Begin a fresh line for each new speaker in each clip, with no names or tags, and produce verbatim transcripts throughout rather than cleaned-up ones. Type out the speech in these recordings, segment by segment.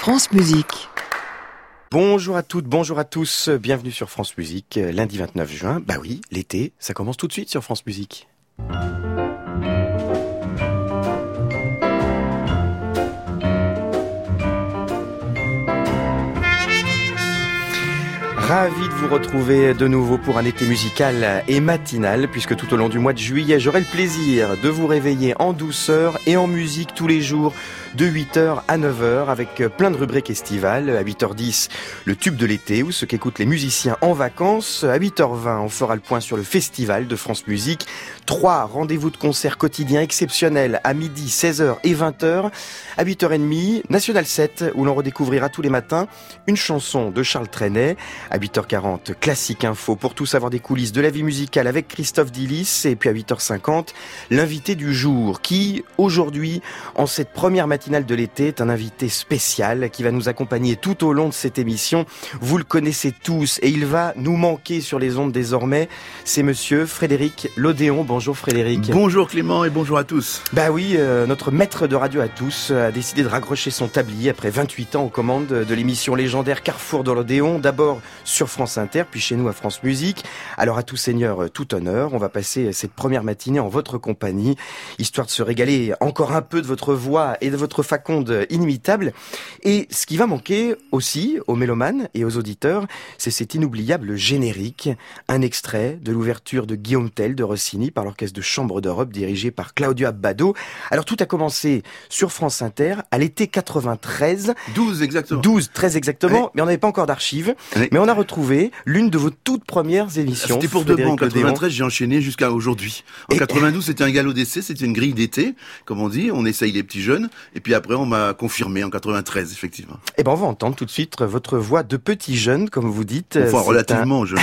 France Musique.
Bonjour à toutes, bonjour à tous, bienvenue sur France Musique, lundi vingt-neuf juin. Bah oui, l'été, ça commence tout de suite sur France Musique. Ravi de vous retrouver de nouveau pour un été musical et matinal, puisque tout au long du mois de juillet, j'aurai le plaisir de vous réveiller en douceur et en musique tous les jours de huit heures à neuf heures, avec plein de rubriques estivales. À huit heures dix, le tube de l'été, ou ce qu'écoutent les musiciens en vacances. À huit heures vingt, on fera le point sur le festival de France Musique. Trois rendez-vous de concerts quotidiens exceptionnels à midi, seize heures et vingt heures. À huit heures trente, National sept, où l'on redécouvrira tous les matins une chanson de Charles Trenet. À huit heures quarante, Classique Info, pour tout savoir des coulisses de la vie musicale avec Christophe Dillis. Et puis à huit heures cinquante, l'invité du jour, qui, aujourd'hui, en cette première matinale de l'été, est un invité spécial qui va nous accompagner tout au long de cette émission. Vous le connaissez tous et il va nous manquer sur les ondes désormais. C'est monsieur Frédéric Lodéon. Bonjour Frédéric.
Bonjour Clément et bonjour à tous.
Bah oui, euh, notre maître de radio à tous a décidé de raccrocher son tablier après vingt-huit ans aux commandes de l'émission légendaire Carrefour de l'Odéon, d'abord sur France Inter, puis chez nous à France Musique. Alors à tout seigneur, tout honneur, on va passer cette première matinée en votre compagnie, histoire de se régaler encore un peu de votre voix et de votre faconde inimitable. Et ce qui va manquer aussi aux mélomanes et aux auditeurs, c'est cet inoubliable générique, un extrait de l'ouverture de Guillaume Tell de Rossini par l'Orchestre de Chambre d'Europe dirigé par Claudio Abbado. Alors tout a commencé sur France Inter à l'été quatre-vingt-treize.
douze exactement.
douze, très exactement, oui. Mais on n'avait pas encore d'archives. Oui. Mais on a retrouvé l'une de vos toutes premières émissions.
C'était pour de bon. En quatre-vingt-treize, j'ai enchaîné jusqu'à aujourd'hui. En et... quatre-vingt-douze, c'était un galop d'essai, c'était une grille d'été, comme on dit. On essaye les petits jeunes. Et puis après, on m'a confirmé en quatre-vingt-treize, effectivement.
Et ben, on va entendre tout de suite votre voix de petit jeune, comme vous dites.
Enfin, relativement un... jeune.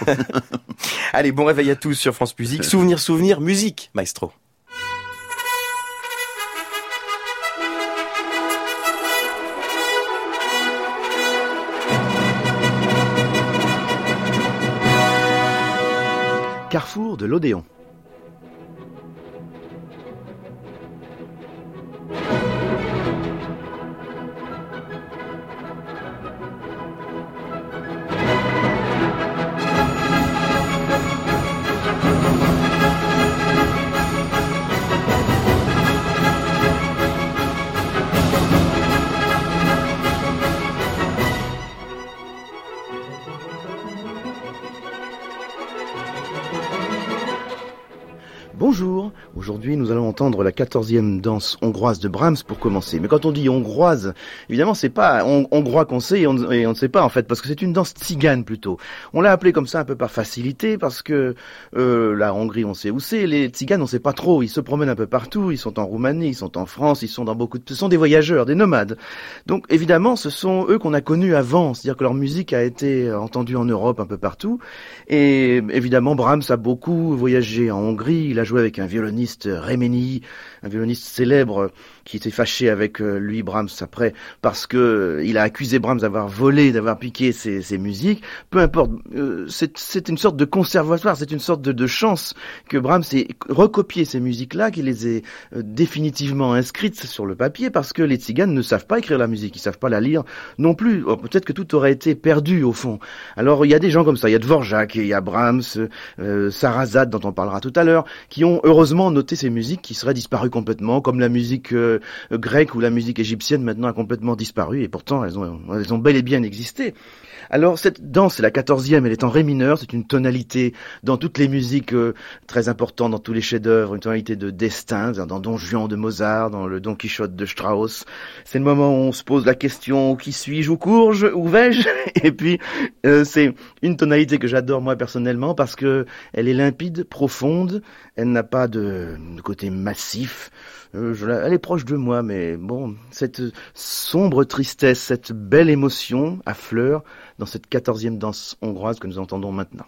Allez, bon réveil à tous sur France Musique. Souvenir, souvenir, musique, maestro.
Carrefour de l'Odéon. Bonjour, aujourd'hui nous allons entendre la quatorzième danse hongroise de Brahms pour commencer. Mais quand on dit hongroise, évidemment c'est pas hon- hongrois qu'on sait et on, et on ne sait pas en fait, parce que c'est une danse tzigane plutôt. On l'a appelée comme ça un peu par facilité, parce que euh, la Hongrie on sait où c'est, les tziganes on sait pas trop, ils se promènent un peu partout, ils sont en Roumanie, ils sont en France, ils sont dans beaucoup de... Ce sont des voyageurs, des nomades. Donc évidemment ce sont eux qu'on a connus avant, c'est-à-dire que leur musique a été entendue en Europe un peu partout. Et évidemment Brahms a beaucoup voyagé en Hongrie, il a joué avec un violoniste Rémény, un violoniste célèbre qui était fâché avec lui, Brahms, après, parce que il a accusé Brahms d'avoir volé, d'avoir piqué ses, ses musiques. Peu importe, euh, c'est, c'est une sorte de conservatoire, c'est une sorte de, de chance que Brahms ait recopié ces musiques-là, qu'il les ait euh, définitivement inscrites sur le papier, parce que les tziganes ne savent pas écrire la musique, ils savent pas la lire non plus. Oh, peut-être que tout aurait été perdu au fond. Alors il y a des gens comme ça, il y a Dvorak, il y a Brahms, euh, Sarrazade dont on parlera tout à l'heure, qui ont heureusement noté ces musiques qui seraient disparues complètement, comme la musique euh, grecque ou la musique égyptienne maintenant a complètement disparu, et pourtant elles ont, elles ont bel et bien existé. Alors cette danse, c'est la quatorzième, elle est en ré mineur, c'est une tonalité dans toutes les musiques euh, très importantes, dans tous les chefs-d'œuvre, une tonalité de destin, dans Don Juan de Mozart, dans le Don Quichotte de Strauss. C'est le moment où on se pose la question, qui suis-je, où cours-je, où vais-je? Et puis euh, c'est une tonalité que j'adore moi personnellement parce que elle est limpide, profonde, elle n'a pas de, de côté massif. Euh, je, elle est proche de moi, mais bon, cette sombre tristesse, cette belle émotion affleure dans cette quatorzième danse hongroise que nous entendons maintenant.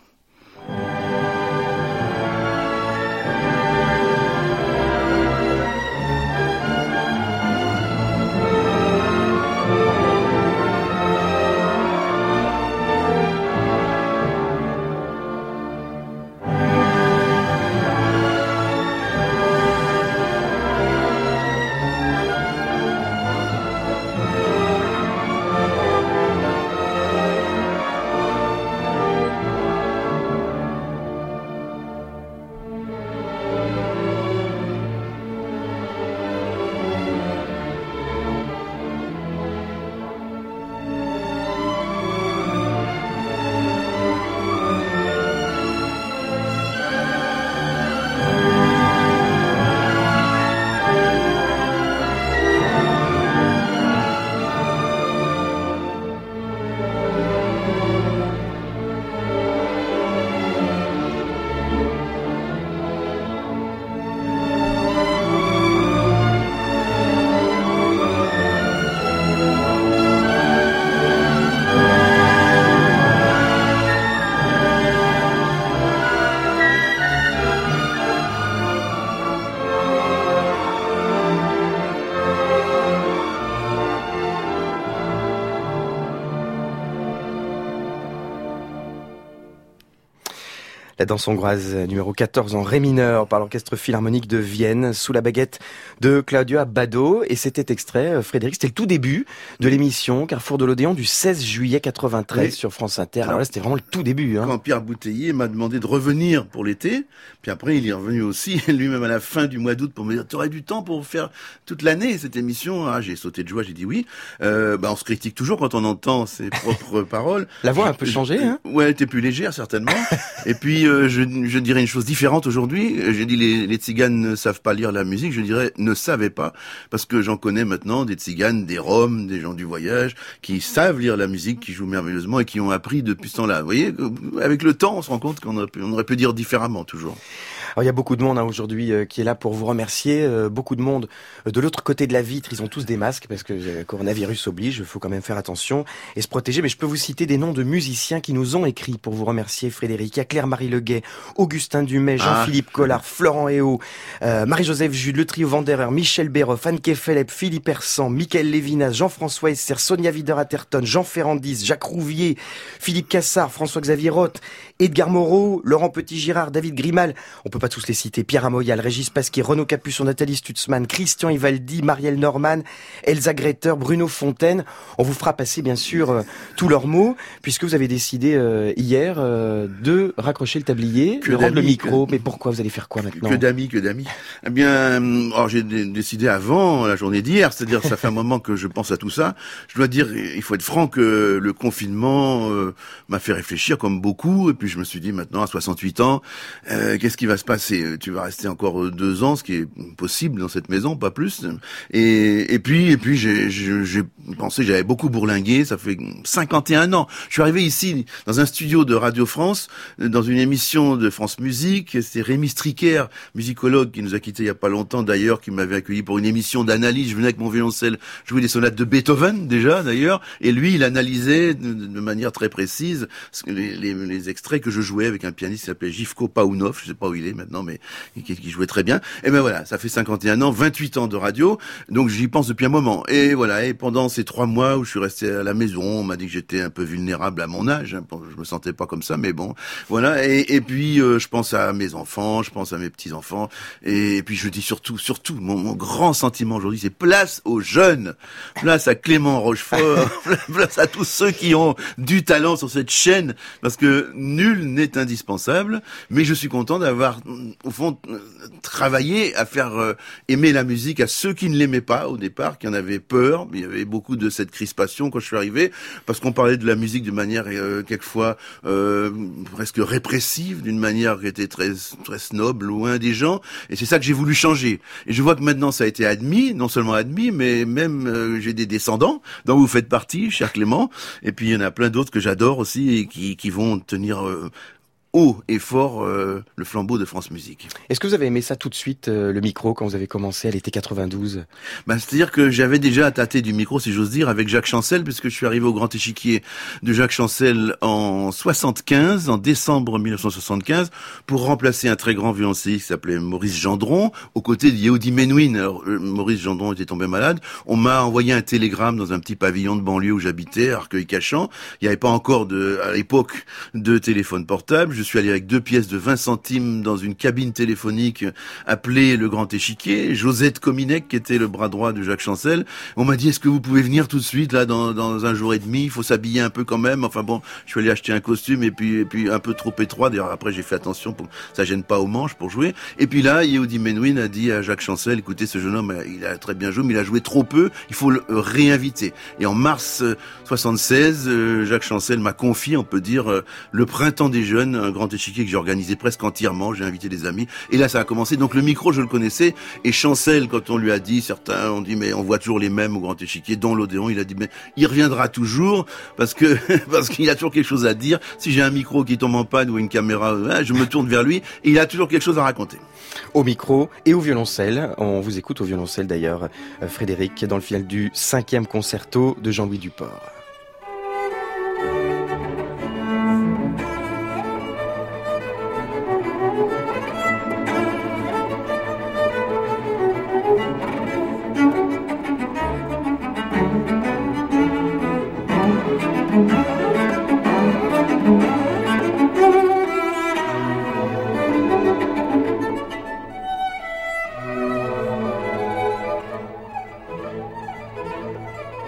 La danse hongroise numéro quatorze en ré mineur par l'Orchestre Philharmonique de Vienne sous la baguette de Claudio Abbado. Et c'était extrait, Frédéric, c'était le tout début de l'émission Carrefour de l'Odéon du seize juillet quatre-vingt-treize oui. sur France Inter. Alors là, c'était vraiment le tout début. Hein.
Quand Pierre Bouteiller m'a demandé de revenir pour l'été, puis après il est revenu aussi, lui-même à la fin du mois d'août pour me dire « Tu aurais du temps pour faire toute l'année cette émission ?» Ah, j'ai sauté de joie, j'ai dit oui. Euh, bah, on se critique toujours quand on entend ses propres paroles.
La voix a un peu changé, hein?
Ouais, elle était plus légère, certainement. Et puis, euh, je, je dirais une chose différente aujourd'hui. J'ai dit les, les tziganes ne savent pas lire la musique. Je dirais ne savaient pas, parce que j'en connais maintenant des tziganes, des roms, des gens du voyage, qui savent lire la musique, qui jouent merveilleusement et qui ont appris depuis ce temps-là. Vous voyez, avec le temps, on se rend compte qu'on aurait pu, on aurait pu dire différemment, toujours.
Alors, il y a beaucoup de monde hein, aujourd'hui euh, qui est là pour vous remercier. Euh, beaucoup de monde euh, de l'autre côté de la vitre. Ils ont tous des masques parce que euh, coronavirus oblige. Il faut quand même faire attention et se protéger. Mais je peux vous citer des noms de musiciens qui nous ont écrit pour vous remercier, Frédéric. Il y a Claire-Marie Leguet, Augustin Dumay, Jean-Philippe ah. Collard, Florent Héot, euh, Marie-Joseph Jude, le trio Vanderer, Michel Béroff, Anne Kefelep, Philippe Hersan, Michael Lévinas, Jean-François Esser, Sonia Wider-Atherton, Jean Ferrandis, Jacques Rouvier, Philippe Cassard, François-Xavier Roth, Edgar Moreau, Laurent Petit-Girard, David Grimal. On peut pas tous les citer. Pierre Amoyal, Régis Pasquier, Renaud Capuçon, Nathalie Stutzmann, Christian Ivaldi, Marielle Norman, Elsa Greter, Bruno Fontaine. On vous fera passer bien sûr euh, tous leurs mots, puisque vous avez décidé euh, hier euh, de raccrocher le tablier, que de rendre le micro. Que... Mais pourquoi vous allez faire quoi maintenant?
Que d'amis, que d'amis. Eh bien, oh, j'ai d- décidé avant la journée d'hier, c'est-à-dire ça fait un moment que je pense à tout ça. Je dois dire, il faut être franc que le confinement euh, m'a fait réfléchir comme beaucoup, et puis je me suis dit maintenant à soixante-huit ans, euh, qu'est-ce qui va se passer? Tu vas rester encore deux ans, ce qui est possible dans cette maison, pas plus. Et, et puis, et puis, j'ai, j'ai, j'ai pensé, j'avais beaucoup bourlingué. Ça fait cinquante et un ans. Je suis arrivé ici dans un studio de Radio France, dans une émission de France Musique. C'est Rémi Stricker, musicologue, qui nous a quittés il y a pas longtemps d'ailleurs, qui m'avait accueilli pour une émission d'analyse. Je venais avec mon violoncelle jouer des sonates de Beethoven déjà d'ailleurs, et lui, il analysait de, de manière très précise les, les, les extraits que je jouais avec un pianiste qui s'appelait Jivko Paounov. Je sais pas où il est maintenant, mais qui, qui jouait très bien. Et ben voilà, ça fait cinquante et un ans, vingt-huit ans de radio, donc j'y pense depuis un moment. Et voilà, et pendant ces trois mois où je suis resté à la maison, on m'a dit que j'étais un peu vulnérable à mon âge, hein, je me sentais pas comme ça, mais bon, voilà. Et, et puis euh, je pense à mes enfants, je pense à mes petits enfants, et, et puis je dis surtout, surtout, mon, mon grand sentiment aujourd'hui, c'est place aux jeunes, place à Clément Rochefort, place à tous ceux qui ont du talent sur cette chaîne, parce que nul n'est indispensable, mais je suis content d'avoir au fond travailler à faire euh, aimer la musique à ceux qui ne l'aimaient pas au départ, qui en avaient peur. Il y avait beaucoup de cette crispation quand je suis arrivé, parce qu'on parlait de la musique de manière euh, quelquefois euh, presque répressive, d'une manière qui était très très snob, loin des gens. Et c'est ça que j'ai voulu changer. Et je vois que maintenant ça a été admis, non seulement admis, mais même euh, j'ai des descendants dont vous faites partie, cher Clément. Et puis il y en a plein d'autres que j'adore aussi et qui qui vont tenir euh, haut et fort euh, le flambeau de France Musique.
Est-ce que vous avez aimé ça tout de suite, euh, le micro, quand vous avez commencé à l'été quatre-vingt-douze?
Ben, c'est-à-dire que j'avais déjà tâté du micro, si j'ose dire, avec Jacques Chancel, puisque je suis arrivé au Grand Échiquier de Jacques Chancel en soixante-quinze, en décembre mille neuf cent soixante-quinze, pour remplacer un très grand violoncelliste qui s'appelait Maurice Gendron, aux côtés de Yehudi Menuhin. Alors, euh, Maurice Gendron était tombé malade. On m'a envoyé un télégramme dans un petit pavillon de banlieue où j'habitais, à Arcueil-Cachan. Il n'y avait pas encore de, à l'époque, de téléphone portable. Je suis allé avec deux pièces de vingt centimes dans une cabine téléphonique appelée le Grand Échiquier. Josette Cominec, qui était le bras droit de Jacques Chancel, on m'a dit, est-ce que vous pouvez venir tout de suite, là, dans, dans un jour et demi? Il faut s'habiller un peu quand même. Enfin bon, je suis allé acheter un costume et puis, et puis un peu trop étroit. D'ailleurs, après, j'ai fait attention pour que ça gêne pas aux manches pour jouer. Et puis là, Yehudi Menuhin a dit à Jacques Chancel, écoutez, ce jeune homme, il a très bien joué, mais il a joué trop peu. Il faut le réinviter. Et en mars soixante-seize, Jacques Chancel m'a confié, on peut dire, le Printemps des Jeunes, un grand échiquier que j'ai organisé presque entièrement, j'ai invité des amis, et là ça a commencé. Donc le micro je le connaissais, et Chancel, quand on lui a dit, certains ont dit mais on voit toujours les mêmes au Grand Échiquier, dont l'Odéon, il a dit mais il reviendra toujours, parce que parce qu'il a toujours quelque chose à dire. Si j'ai un micro qui tombe en panne ou une caméra, hein, je me tourne vers lui, et il a toujours quelque chose à raconter.
Au micro et au violoncelle, on vous écoute au violoncelle d'ailleurs, Frédéric, dans le final du cinquième concerto de Jean-Louis Duport.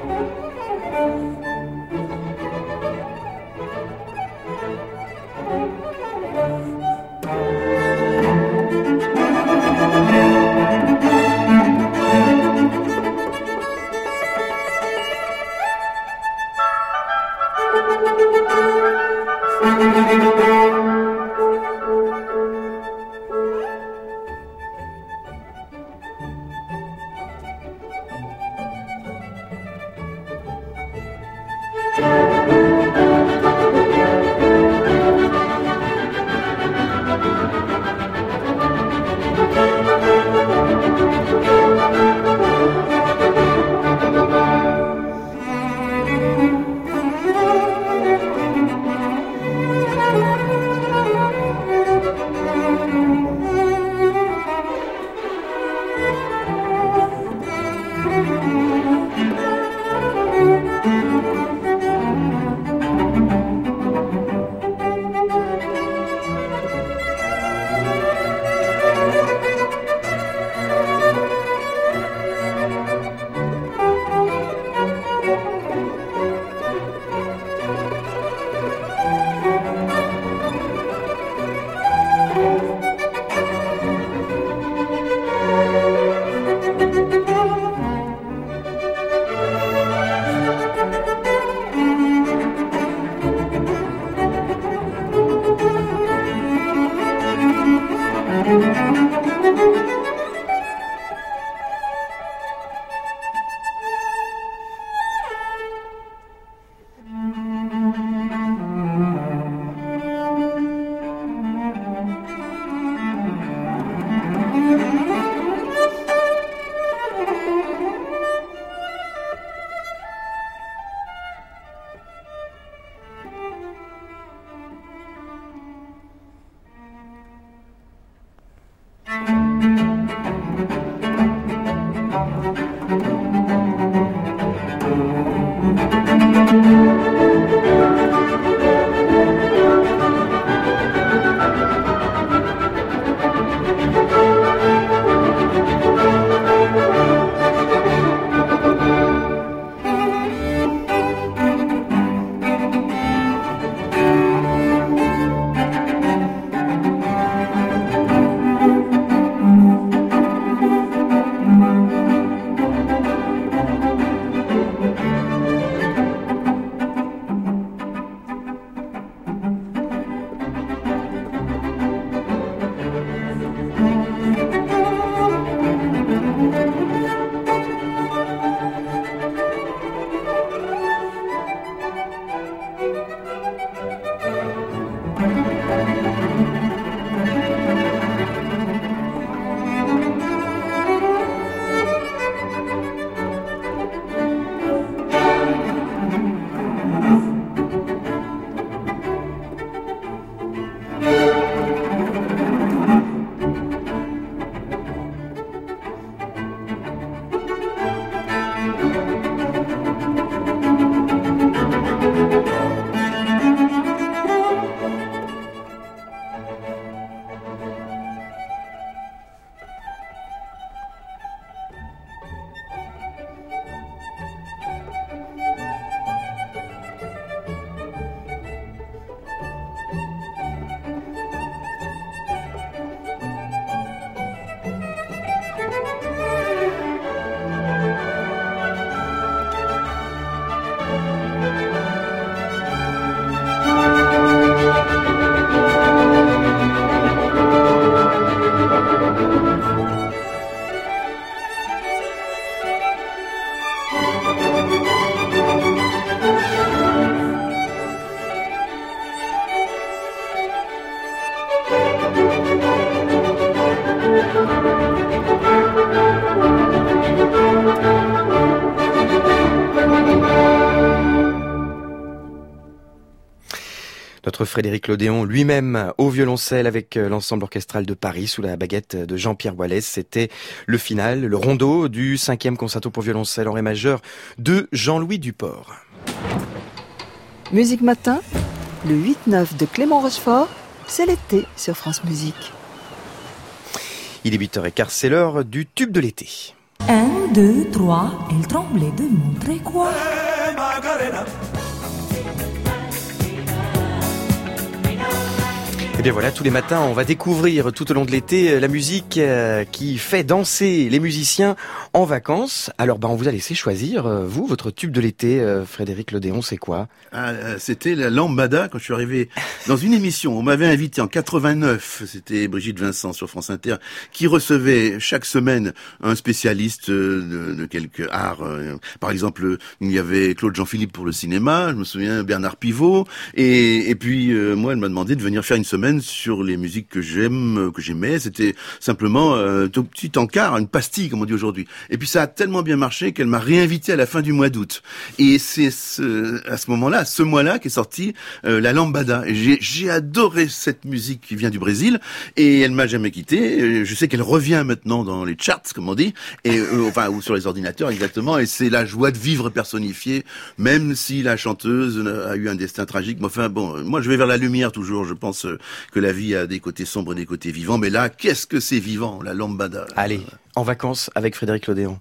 Notre Frédéric Lodéon lui-même au violoncelle avec l'ensemble orchestral de Paris sous la baguette de Jean-Pierre Boilez. C'était le final, le rondo du cinquième concerto pour violoncelle en ré majeur de Jean-Louis Duport.
Musique Matin, le huit neuf de Clément Rochefort, c'est l'été sur France Musique.
Il est huit heures quinze, c'est l'heure du tube de l'été.
Un, deux, trois, elle tremblait de montrer quoi?
Hey, Macarena.
Et bien voilà, tous les matins, on va découvrir tout au long de l'été la musique qui fait danser les musiciens en vacances. Alors, ben, on vous a laissé choisir, vous, votre tube de l'été, Frédéric Lodéon, c'est quoi?
Ah, c'était la lambada quand je suis arrivé dans une émission. On m'avait invité en quatre-vingt-neuf, c'était Brigitte Vincent sur France Inter, qui recevait chaque semaine un spécialiste de, de quelque art. Par exemple, il y avait Claude Jean-Philippe pour le cinéma, je me souviens Bernard Pivot, et, et puis euh, moi, elle m'a demandé de venir faire une semaine sur les musiques que j'aime, que j'aimais. C'était simplement un tout petit encart, une pastille, comme on dit aujourd'hui. Et puis ça a tellement bien marché qu'elle m'a réinvité à la fin du mois d'août. Et c'est ce, à ce moment-là, ce mois-là, qu'est sortie euh, la lambada. Et j'ai, j'ai adoré cette musique qui vient du Brésil et elle m'a jamais quitté. Je sais qu'elle revient maintenant dans les charts, comme on dit, et euh, enfin ou sur les ordinateurs exactement. Et c'est la joie de vivre personnifiée, même si la chanteuse a eu un destin tragique. Mais enfin bon, moi je vais vers la lumière toujours. Je pense que la vie a des côtés sombres et des côtés vivants. Mais là, qu'est-ce que c'est vivant, la lambada.
Allez, en vacances avec Frédéric Lodéon.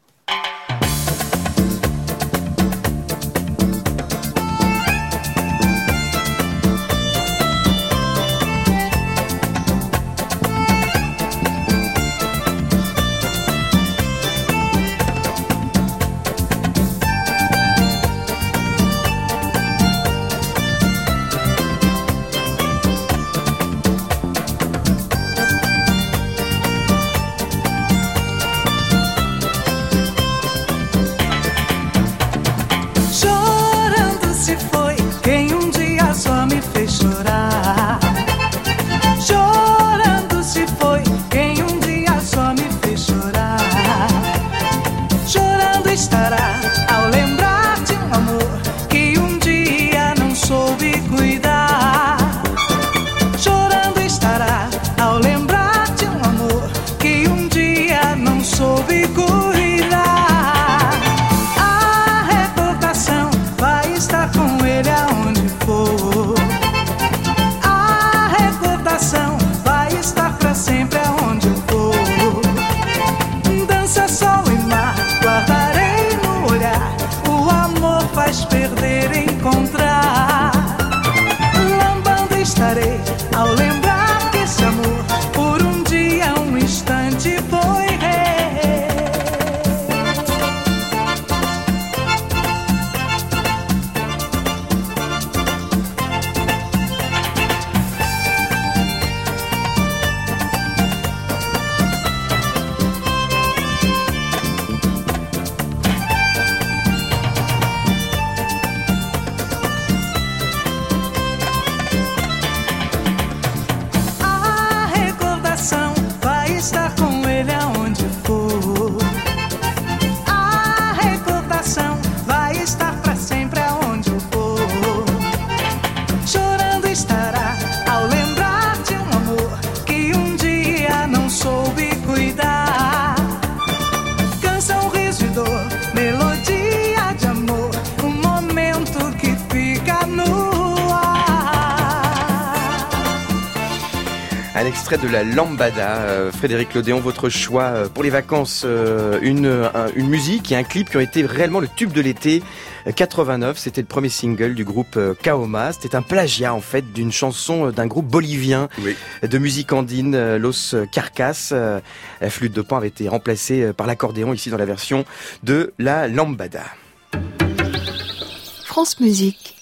Un extrait de la lambada, euh, Frédéric Lodéon, votre choix euh, pour les vacances, euh, une, un, une musique et un clip qui ont été réellement le tube de l'été euh, quatre-vingt-neuf. C'était le premier single du groupe euh, Kaoma. C'était un plagiat en fait d'une chanson euh, d'un groupe bolivien oui. de musique andine, euh, Los Carcas. Euh, la flûte de pan avait été remplacée euh, par l'accordéon ici dans la version de la lambada.
France Musique.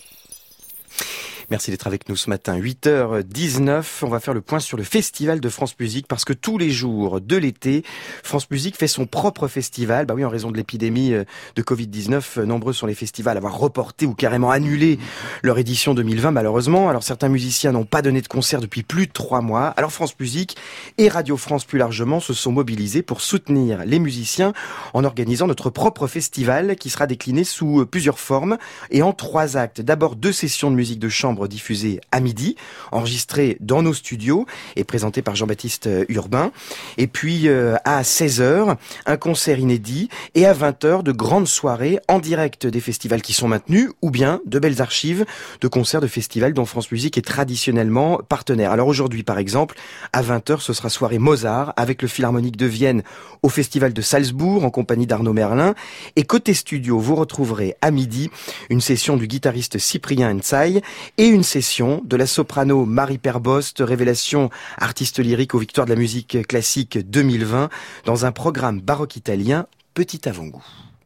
Merci d'être avec nous ce matin, huit heures dix-neuf. On va faire le point sur le festival de France Musique parce que tous les jours de l'été, France Musique fait son propre festival. Bah oui, en raison de l'épidémie de covid dix-neuf, nombreux sont les festivals à avoir reporté ou carrément annulé leur édition deux mille vingt malheureusement. Alors certains musiciens n'ont pas donné de concert depuis plus de trois mois. Alors France Musique et Radio France plus largement se sont mobilisés pour soutenir les musiciens en organisant notre propre festival qui sera décliné sous plusieurs formes et en trois actes. D'abord deux sessions de musique de chambre septembre, diffusé à midi, enregistré dans nos studios et présenté par Jean-Baptiste Urbain. Et puis euh, à seize heures, un concert inédit et à vingt heures, de grandes soirées en direct des festivals qui sont maintenus ou bien de belles archives de concerts de festivals dont France Musique est traditionnellement partenaire. Alors aujourd'hui, par exemple, à vingt heures, ce sera soirée Mozart avec le Philharmonique de Vienne au Festival de Salzbourg en compagnie d'Arnaud Merlin. Et côté studio, vous retrouverez à midi une session du guitariste Cyprien Ntsay et une session de la soprano Marie Perbost, révélation artiste lyrique aux Victoires de la musique classique deux mille vingt, dans un programme baroque italien petit avant-goût.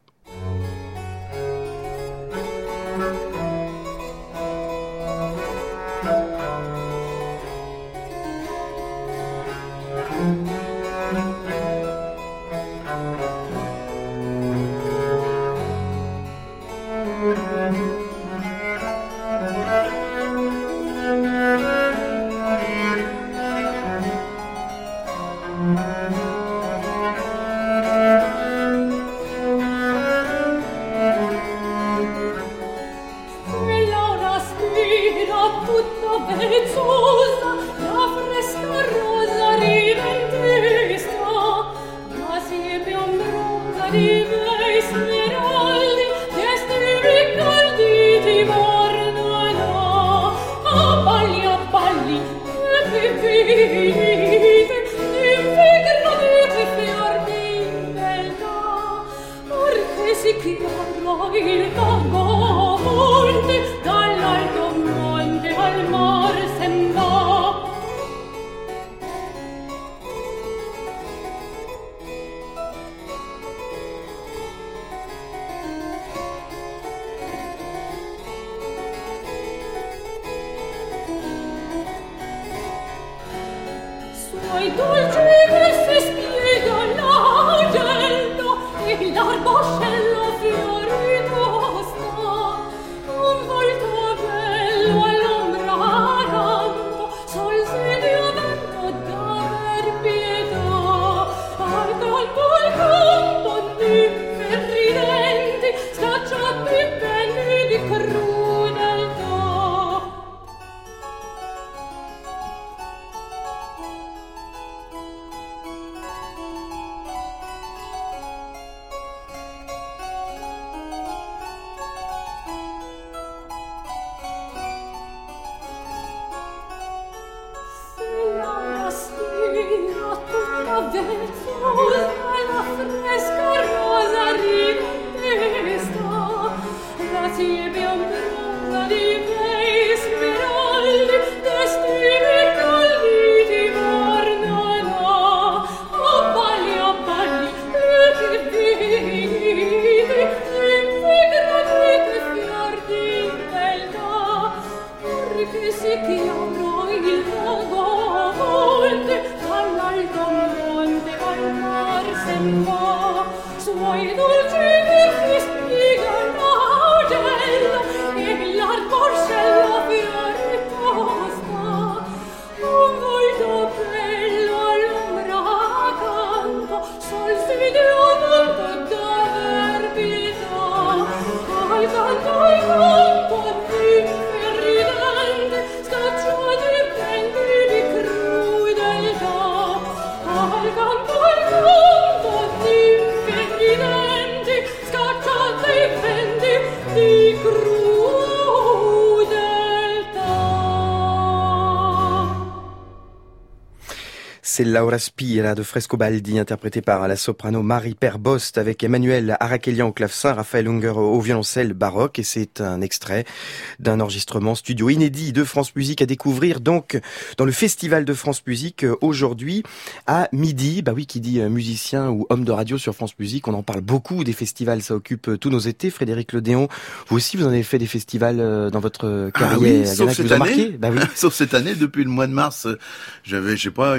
C'est Laura Spira de Frescobaldi, interprétée par la soprano Marie Perbost avec Emmanuel Arakelian au clavecin, Raphaël Unger au violoncelle baroque. Et c'est un extrait d'un enregistrement studio inédit de France Musique à découvrir donc dans le Festival de France Musique aujourd'hui à midi. Bah oui, qui dit musicien ou homme de radio sur France Musique, on en parle beaucoup des festivals, ça occupe tous nos étés. Frédéric Ledéon, vous aussi vous en avez fait des festivals dans votre carrière.
Ah oui, sauf cette année.
Bah oui.
Sauf cette année, depuis le mois de mars, j'avais, je sais pas, une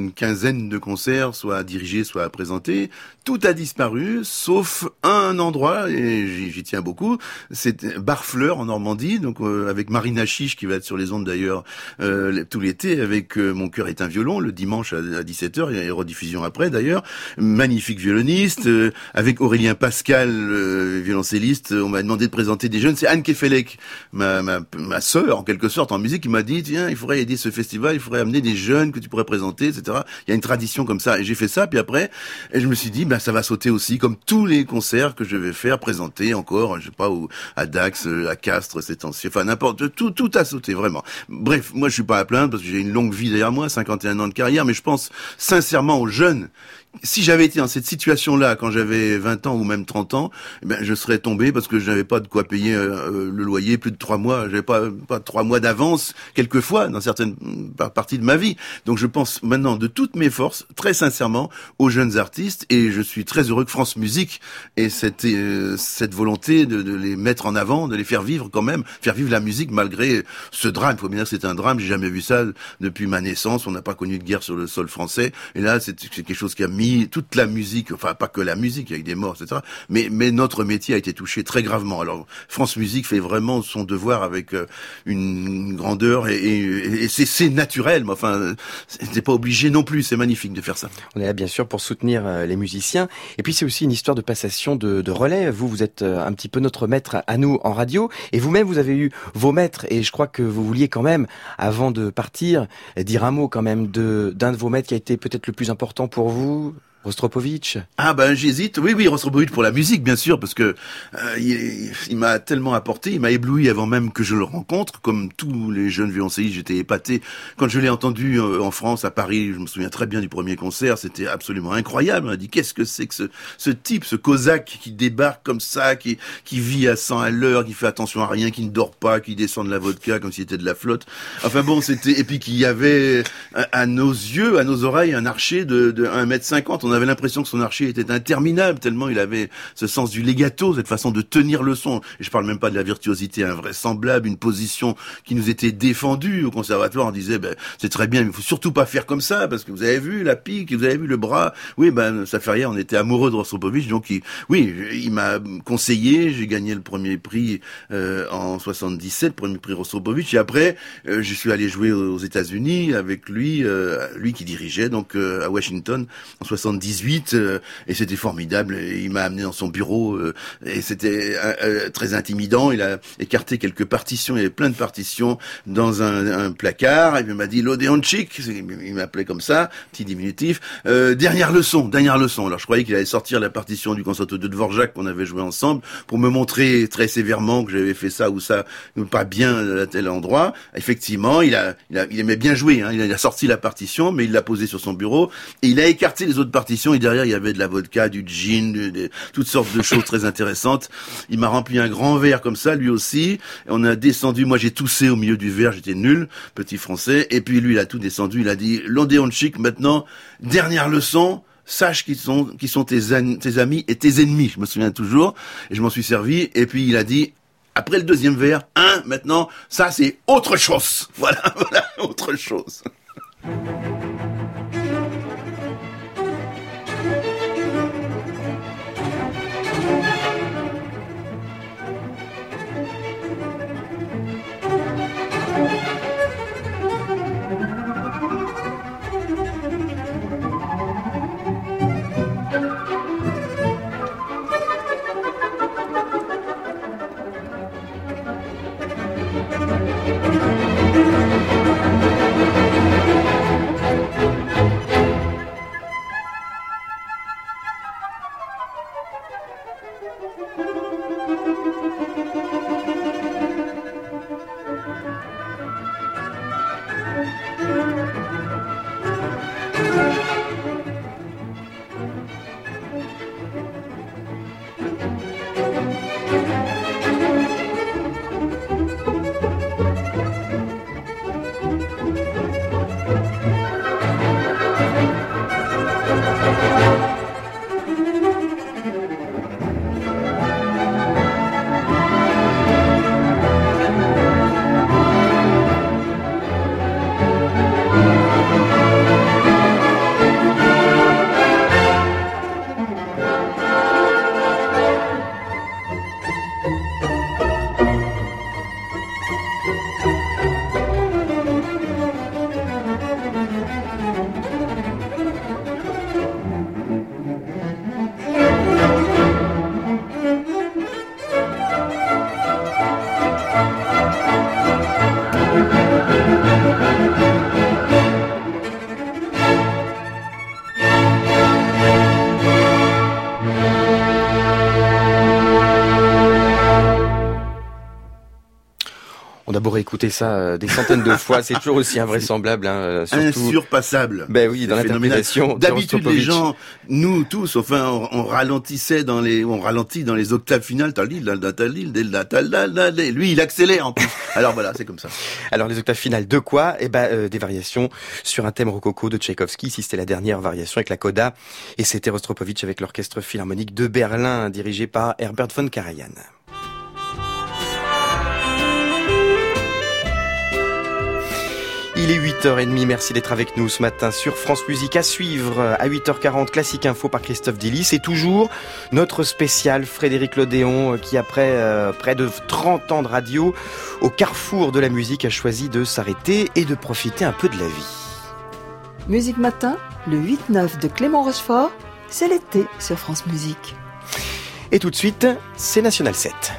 une quinzaine de concerts, soit à diriger, soit à présenter. Tout a disparu, sauf un endroit, et j'y, j'y tiens beaucoup, c'est Barfleur en Normandie, donc euh, avec Marina Chiche qui va être sur les ondes d'ailleurs euh, tout l'été, avec euh, Mon cœur est un violon, le dimanche à, à dix-sept heures, il y a une rediffusion après d'ailleurs, magnifique violoniste, euh, avec Aurélien Pascal, euh, violoncelliste, on m'a demandé de présenter des jeunes, c'est Anne Kefelec, ma, ma, ma sœur en quelque sorte en musique, qui m'a dit, tiens, il faudrait aider ce festival, il faudrait amener des jeunes que tu pourrais présenter, et cetera. Il y a une tradition comme ça, et j'ai fait ça, puis après, et je me suis dit, ben ça va sauter aussi, comme tous les concerts que je vais faire, présenter encore, je sais pas, où, à Dax, à Castres, c'est ancien, enfin n'importe, tout, tout a sauté, vraiment. Bref, moi je suis pas à plaindre, parce que j'ai une longue vie derrière moi, cinquante et un ans de carrière, mais je pense sincèrement aux jeunes. Si j'avais été dans cette situation-là quand j'avais vingt ans ou même trente ans, eh ben je serais tombé parce que je n'avais pas de quoi payer euh, le loyer plus de trois mois. J'avais pas pas trois mois d'avance quelquefois dans certaines parties de ma vie. Donc je pense maintenant de toutes mes forces, très sincèrement, aux jeunes artistes, et je suis très heureux que France Musique ait cette euh, cette volonté de, de les mettre en avant, de les faire vivre quand même, faire vivre la musique malgré ce drame. Il faut bien dire que c'est un drame. J'ai jamais vu ça depuis ma naissance. On n'a pas connu de guerre sur le sol français, et là c'est, c'est quelque chose qui a mis toute la musique, enfin pas que la musique, avec des morts, et cetera. Mais, mais notre métier a été touché très gravement. Alors France Musique fait vraiment son devoir avec euh, une grandeur, et, et, et c'est, c'est naturel. Mais enfin, c'est pas obligé non plus. C'est magnifique de faire ça.
On est là bien sûr pour soutenir euh, les musiciens. Et puis c'est aussi une histoire de passation de, de relais. Vous, vous êtes euh, un petit peu notre maître à nous en radio, et vous-même vous avez eu vos maîtres. Et je crois que vous vouliez quand même, avant de partir, dire un mot quand même de d'un de vos maîtres qui a été peut-être le plus important pour vous. Rostropovitch.
Ah ben j'hésite. Oui oui, Rostropovitch pour la musique bien sûr, parce que euh, il, il m'a tellement apporté, il m'a ébloui avant même que je le rencontre. Comme tous les jeunes violoncellistes, j'étais épaté quand je l'ai entendu euh, en France, à Paris. Je me souviens très bien du premier concert, c'était absolument incroyable. On a dit qu'est-ce que c'est que ce, ce type, ce cosaque qui débarque comme ça, qui qui vit à cent à l'heure, qui fait attention à rien, qui ne dort pas, qui descend de la vodka comme s'il était de la flotte. Enfin bon, c'était, et puis qu'il y avait à, à nos yeux, à nos oreilles, un archer de, de un mètre cinquante. On avait l'impression que son archer était interminable, tellement il avait ce sens du legato, cette façon de tenir le son. Et je parle même pas de la virtuosité invraisemblable, une position qui nous était défendue au conservatoire. On disait, ben, c'est très bien, mais il faut surtout pas faire comme ça, parce que vous avez vu la pique, vous avez vu le bras. Oui, ben, ça fait rien, on était amoureux de Rostropovitch, donc il, oui, il m'a conseillé, j'ai gagné le premier prix, euh, en soixante-dix-sept, premier prix Rostropovitch, et après, euh, je suis allé jouer aux États-Unis avec lui, euh, lui qui dirigeait, donc, euh, à Washington, en soixante-dix-huit, euh, et c'était formidable. Et il m'a amené dans son bureau, euh, et c'était euh, euh, très intimidant. Il a écarté quelques partitions, il y avait plein de partitions dans un, un placard, et puis il m'a dit l'Odeonchik, il m'appelait comme ça, petit diminutif, euh, dernière leçon, dernière leçon. Alors je croyais qu'il allait sortir la partition du concerto de Dvorak qu'on avait joué ensemble, pour me montrer très sévèrement que j'avais fait ça ou ça, pas bien à tel endroit. Effectivement, il a, il a, il aimait bien jouer, hein. Il a sorti la partition, mais il l'a posée sur son bureau, et il a écarté les autres partitions, et derrière il y avait de la vodka, du gin, de, de, toutes sortes de choses très intéressantes. Il m'a rempli un grand verre comme ça, lui aussi, et on a descendu, moi j'ai toussé au milieu du verre, j'étais nul, petit français, et puis lui il a tout descendu, il a dit l'Odeonchik maintenant, dernière leçon, sache qui sont, qui sont tes, an- tes amis et tes ennemis, je me souviens toujours, et je m'en suis servi, et puis il a dit, après le deuxième verre, hein, maintenant, ça c'est autre chose. Voilà, voilà, autre chose.
On a beau réécouter ça euh, des centaines de fois, c'est toujours aussi invraisemblable. Hein, surtout...
Insurpassable.
Ben oui, dans l'interprétation.
D'habitude, les gens, nous tous, enfin, on, on ralentissait dans les, on ralentit dans les octaves finales. Lui, il accélère en plus. Alors voilà, c'est comme ça.
Alors les octaves finales de quoi? Eh ben euh, des variations sur un thème rococo de Tchaïkovski. Ici, c'était la dernière variation avec la coda, et c'était Rostropovitch avec l'orchestre philharmonique de Berlin, dirigé par Herbert von Karajan. Il est huit heures trente, merci d'être avec nous ce matin sur France Musique. À suivre à huit heures quarante, Classique Info par Christophe Dillis. Et toujours notre spécial Frédéric Lodéon qui, après euh, près de trente ans de radio, au carrefour de la musique, a choisi de s'arrêter et de profiter un peu de la vie.
Musique Matin, le huit neuf de Clément Rochefort, c'est l'été sur France Musique.
Et tout de suite, c'est National sept.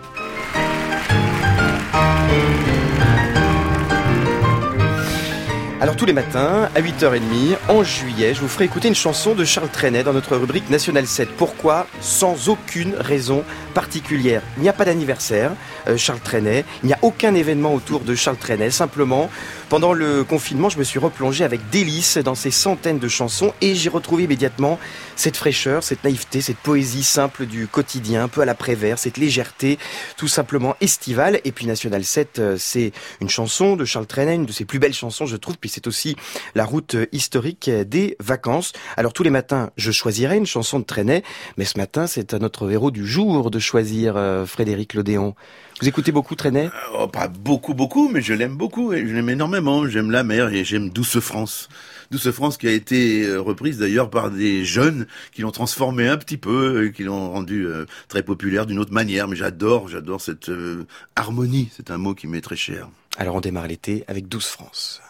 Alors tous les matins, à huit heures trente, en juillet, je vous ferai écouter une chanson de Charles Trenet dans notre rubrique National sept. Pourquoi? Sans aucune raison particulière. Il n'y a pas d'anniversaire, euh, Charles Trenet, il n'y a aucun événement autour de Charles Trenet. Simplement, pendant le confinement, je me suis replongé avec délice dans ces centaines de chansons et j'ai retrouvé immédiatement cette fraîcheur, cette naïveté, cette poésie simple du quotidien, un peu à la Prévert, cette légèreté tout simplement estivale. Et puis National sept, euh, c'est une chanson de Charles Trenet, une de ses plus belles chansons, je trouve, puis c'est aussi la route historique des vacances. Alors tous les matins, je choisirai une chanson de Trenet, mais ce matin, c'est à notre héros du jour de choisir euh, Frédéric Lodéon. Vous écoutez beaucoup Trenet?
Oh, pas beaucoup, beaucoup, mais je l'aime beaucoup, et je l'aime énormément. J'aime la mer et j'aime Douce France. Douce France qui a été reprise d'ailleurs par des jeunes qui l'ont transformée un petit peu, qui l'ont rendue euh, très populaire d'une autre manière. Mais j'adore, j'adore cette euh, harmonie. C'est un mot qui m'est très cher.
Alors on démarre l'été avec Douce France.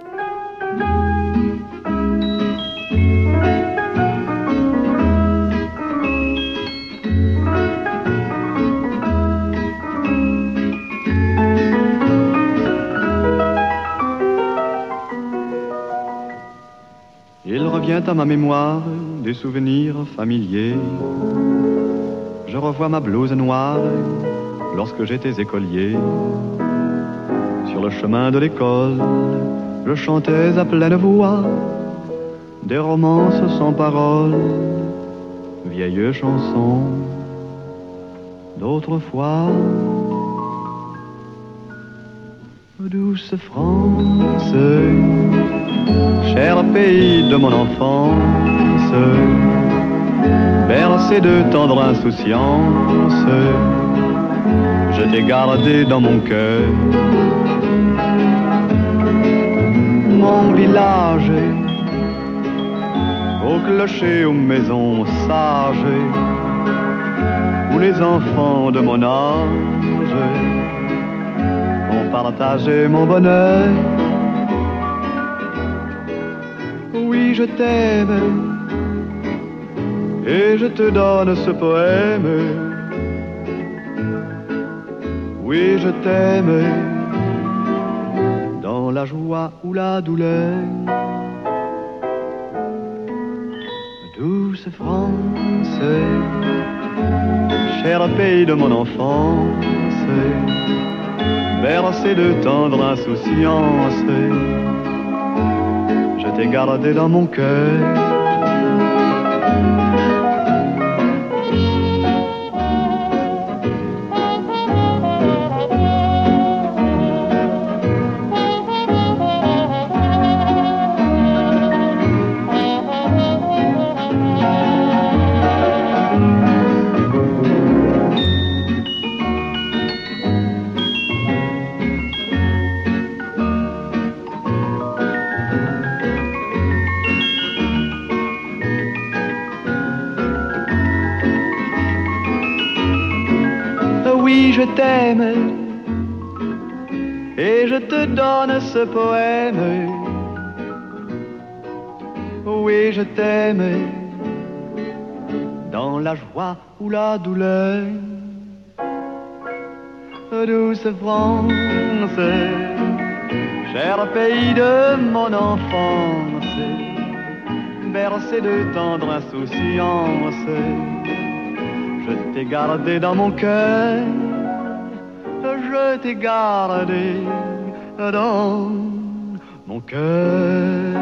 Il revient à ma mémoire des souvenirs familiers. Je revois ma blouse noire lorsque j'étais écolier. Sur le chemin de l'école, je chantais à pleine voix des romances sans paroles, vieilles chansons d'autrefois. Douce France, cher pays de mon enfance, bercé de tendre insouciance, je t'ai gardé dans mon cœur. Mon village, au clocher, aux maisons sages, où les enfants de mon âge ont partagé mon bonheur. Oui, je t'aime et je te donne ce poème. Oui, je t'aime dans la joie ou la douleur. Douce France, cher pays de mon enfance, bercé de tendre insouciance, je t'ai gardé dans mon cœur. Je t'aime et je te donne ce poème. Oui, je t'aime dans la joie ou la douleur. Douce France, cher pays de mon enfance, bercé de tendre insouciance, je t'ai gardé dans mon cœur. je t'ai gardé dans mon cœur.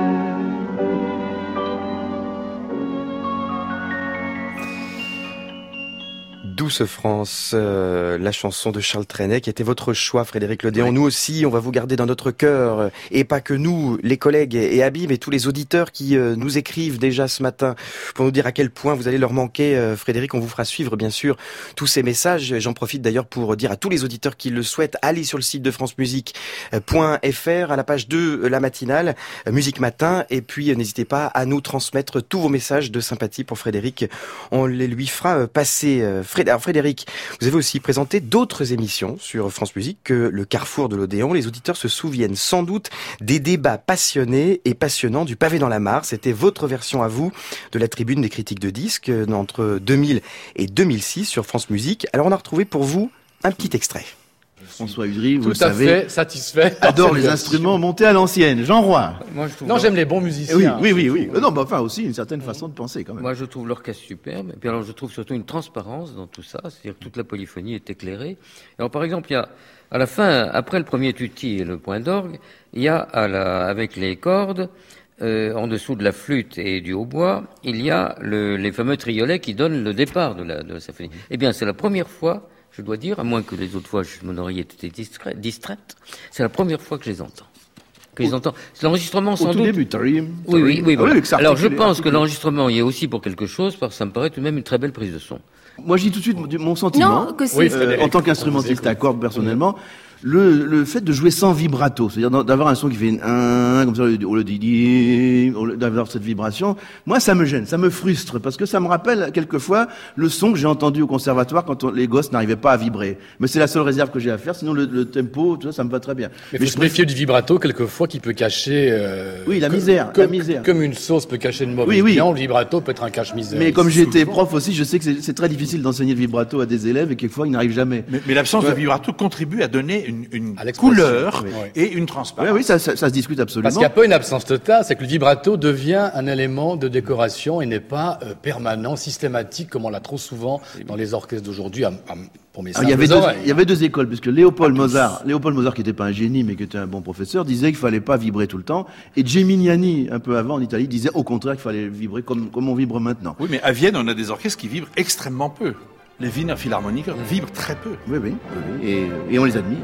Douce France, euh, la chanson de Charles Trenet qui était votre choix, Frédéric Lodéon. Oui. Nous aussi, on va vous garder dans notre cœur, et pas que nous, les collègues et Habib et tous les auditeurs qui euh, nous écrivent déjà ce matin pour nous dire à quel point vous allez leur manquer. Euh, Frédéric, on vous fera suivre bien sûr tous ces messages. J'en profite d'ailleurs pour dire à tous les auditeurs qui le souhaitent, allez sur le site de france musique point f r à la page deux, la matinale, euh, Musique Matin, et puis euh, n'hésitez pas à nous transmettre tous vos messages de sympathie pour Frédéric. On les lui fera euh, passer. Euh, Frédéric, Alors Frédéric, vous avez aussi présenté d'autres émissions sur France Musique que le Carrefour de l'Odéon. Les auditeurs se souviennent sans doute des débats passionnés et passionnants du Pavé dans la Mare. C'était votre version à vous de la tribune des critiques de disques entre deux mille et deux mille six sur France Musique. Alors on a retrouvé pour vous un petit extrait.
François Udry, vous
Tout
le
à
savez,
fait satisfait.
adore les instruments montés à l'ancienne. Jean Roy.
Moi, je trouve
Non,
leur-
j'aime les bons musiciens.
Oui, oui, oui, oui. Euh, Non, bah, enfin aussi une certaine façon de penser quand même.
Moi, je trouve l'orchestre superbe. Et puis alors, je trouve surtout une transparence dans tout ça. C'est-à-dire que toute la polyphonie est éclairée. Alors, par exemple, il y a, à la fin, après le premier tutti et le point d'orgue, il y a, à la, avec les cordes, euh, en dessous de la flûte et du hautbois, il y a le, les fameux triolets qui donnent le départ de la, de la symphonie. Eh bien, c'est la première fois, je dois dire, à moins que les autres fois, je, mon oreille était discrète, distraite, c'est la première fois que je les entends. Que je les entends. L'enregistrement, sans
Au tout
doute.
début, tarim,
Oui, oui, oui.
Ah
Voilà.
oui, que ça
Alors, je
articule,
pense que
articule.
l'enregistrement y est aussi pour quelque chose, parce que ça me paraît tout de même une très belle prise de son.
Moi, je dis tout de suite mon- mon sentiment.
Non, que c'est...
Oui,
Euh,
Frédéric,
en tant
on
qu'instrumentiste
vous
à
écoute.
cordes personnellement, le, le fait de jouer sans vibrato, c'est-à-dire d'avoir un son qui fait un comme ça, au lieu de di, au lieu d'avoir cette vibration, moi ça me gêne, ça me frustre, parce que ça me rappelle quelquefois le son que j'ai entendu au conservatoire quand on- les gosses n'arrivaient pas à vibrer. Mais c'est la seule réserve que j'ai à faire, sinon le, le tempo, tout ça, ça me va très bien.
Mais il faut se méfier du vibrato, quelquefois, qui peut cacher... euh,
Oui, la
comme-
misère,
Comme,
la misère.
Comme une sauce peut cacher une mauvaise
Oui, oui.
viande, le vibrato peut être un cache-misère.
Mais comme j'ai été prof aussi, je sais que c'est- c'est très difficile d'enseigner le vibrato à des élèves et quelquefois ils n'arrivent jamais.
Mais, mais l'absence
Ouais.
de vibrato contribue à donner une, une
À l'expression,
couleur
oui.
et une
Oui,
transparence.
oui, ça, ça, ça se discute absolument.
Parce qu'il n'y a pas une absence totale, c'est que le vibrato devient un élément de décoration et n'est pas euh, permanent, systématique, comme on l'a trop souvent dans les orchestres d'aujourd'hui, à- à- pour mes
Alors, il y
simples
avait deux,
oreilles.
il y avait deux écoles, puisque Léopold Mozart, Léopold Mozart qui n'était pas un génie mais qui était un bon professeur, disait qu'il fallait pas vibrer tout le temps, et Geminiani, un peu avant en Italie, disait au contraire qu'il fallait vibrer comme, comme on vibre maintenant.
Oui, mais à Vienne, on a des orchestres qui vibrent extrêmement peu. Les Wiener Philharmoniker vibrent très peu.
Oui, oui, oui, oui, et, et on les admire.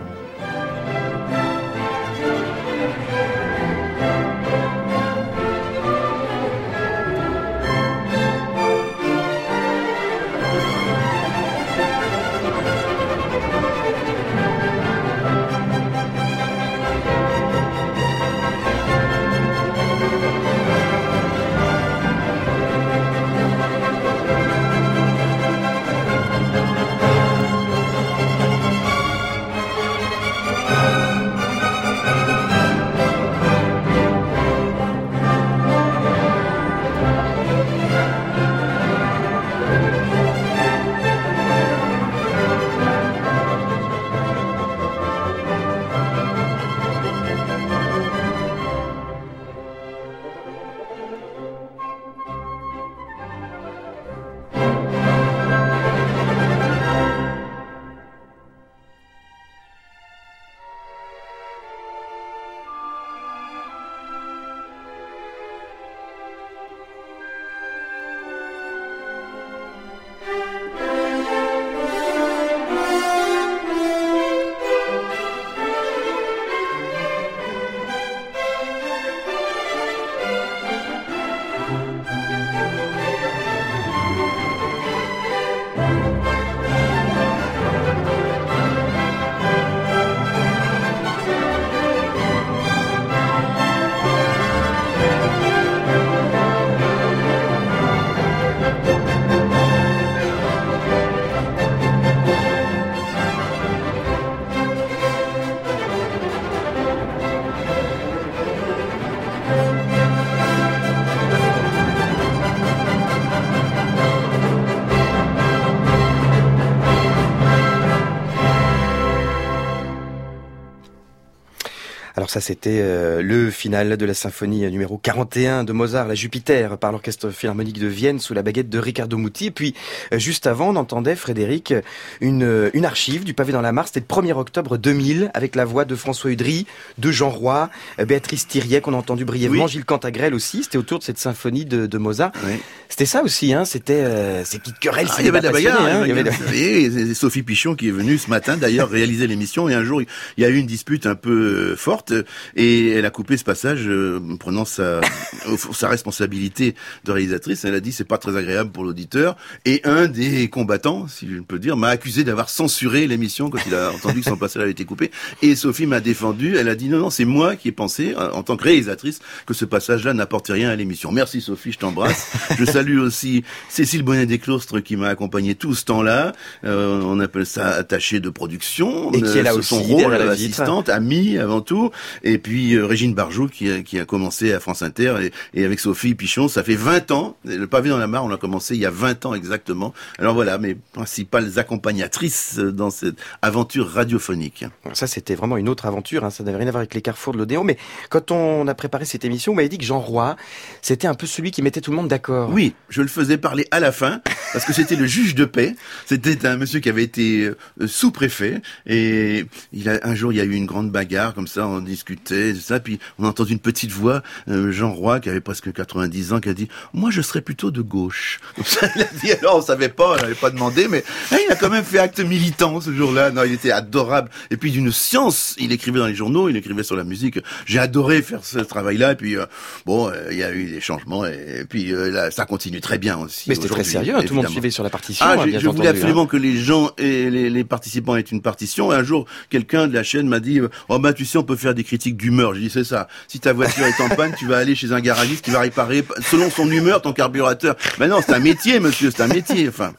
Alors ça, c'était euh, le final de la symphonie numéro quarante et un de Mozart, la Jupiter, par l'Orchestre Philharmonique de Vienne sous la baguette de Riccardo Muti. Et puis, euh, juste avant, on entendait, Frédéric, une, une archive du Pavé dans la Mare. C'était le premier octobre deux mille, avec la voix de François Udry, de Jean Roy, euh, Béatrice Thiriet, qu'on a entendu brièvement, oui. Gilles Cantagrel aussi. C'était autour de cette symphonie de, de Mozart. Oui. C'était ça aussi, hein. C'était euh, ces petites querelles.
Ah, il y avait de la bagarre. Hein. Il y avait de... Et c'est Sophie Pichon qui est venue ce matin, d'ailleurs, réaliser l'émission. Et un jour, il y a eu une dispute un peu forte. Et elle a coupé ce passage, euh, prenant sa, sa responsabilité de réalisatrice. Elle a dit, c'est pas très agréable pour l'auditeur. Et un des combattants, si je peux dire, m'a accusé d'avoir censuré l'émission quand il a entendu que son passage avait été coupé. Et Sophie m'a défendu. Elle a dit, non, non, c'est moi qui ai pensé, en tant que réalisatrice, que ce passage-là n'apportait rien à l'émission. Merci Sophie, je t'embrasse. Je salue aussi Cécile Bonnet-Desclostres qui m'a accompagné tout ce temps-là. Euh, on appelle ça attachée de production.
Et qui est là aussi,
son rôle, assistante, amie avant tout. Et puis euh, Régine Barjou qui a, qui a commencé à France Inter et, et avec Sophie Pichon, ça fait vingt ans. Le Pavé dans la Mare, on l'a commencé il y a vingt ans exactement. Alors voilà, mes principales accompagnatrices dans cette aventure radiophonique.
Ça, c'était vraiment une autre aventure, hein. Ça n'avait rien à voir avec les carrefours de l'Odéon. Mais quand on a préparé cette émission, on m'avait dit que Jean Roy, c'était un peu celui qui mettait tout le monde d'accord.
Oui, je le faisais parler à la fin parce que c'était le juge de paix. C'était un monsieur qui avait été euh, sous-préfet et il a, un jour il y a eu une grande bagarre comme ça, on discutait, ça, puis on a entendu une petite voix, euh, Jean Roy, qui avait presque quatre-vingt-dix ans, qui a dit « Moi, je serais plutôt de gauche. » Comme ça, il a dit, alors on savait pas, on n'avait pas demandé, mais hein, il a quand même fait acte militant ce jour-là. Non, il était adorable. Et puis d'une science, il écrivait dans les journaux, il écrivait sur la musique. J'ai adoré faire ce travail-là, et puis euh, bon, euh, il y a eu des changements, et, et puis euh, là, ça continue très bien aussi.
Mais c'était très sérieux, hein, tout le monde suivait sur la partition.
Ah,
hein,
je, je voulais absolument hein. que les gens et les, les participants aient une partition. Et un jour, quelqu'un de la chaîne m'a dit « Oh bah tu sais, on peut faire des critiques d'humeur. » J'ai dit, c'est ça. Si ta voiture est en panne, tu vas aller chez un garagiste qui va réparer, selon son humeur, ton carburateur. Mais non, c'est un métier, monsieur, c'est un métier, enfin.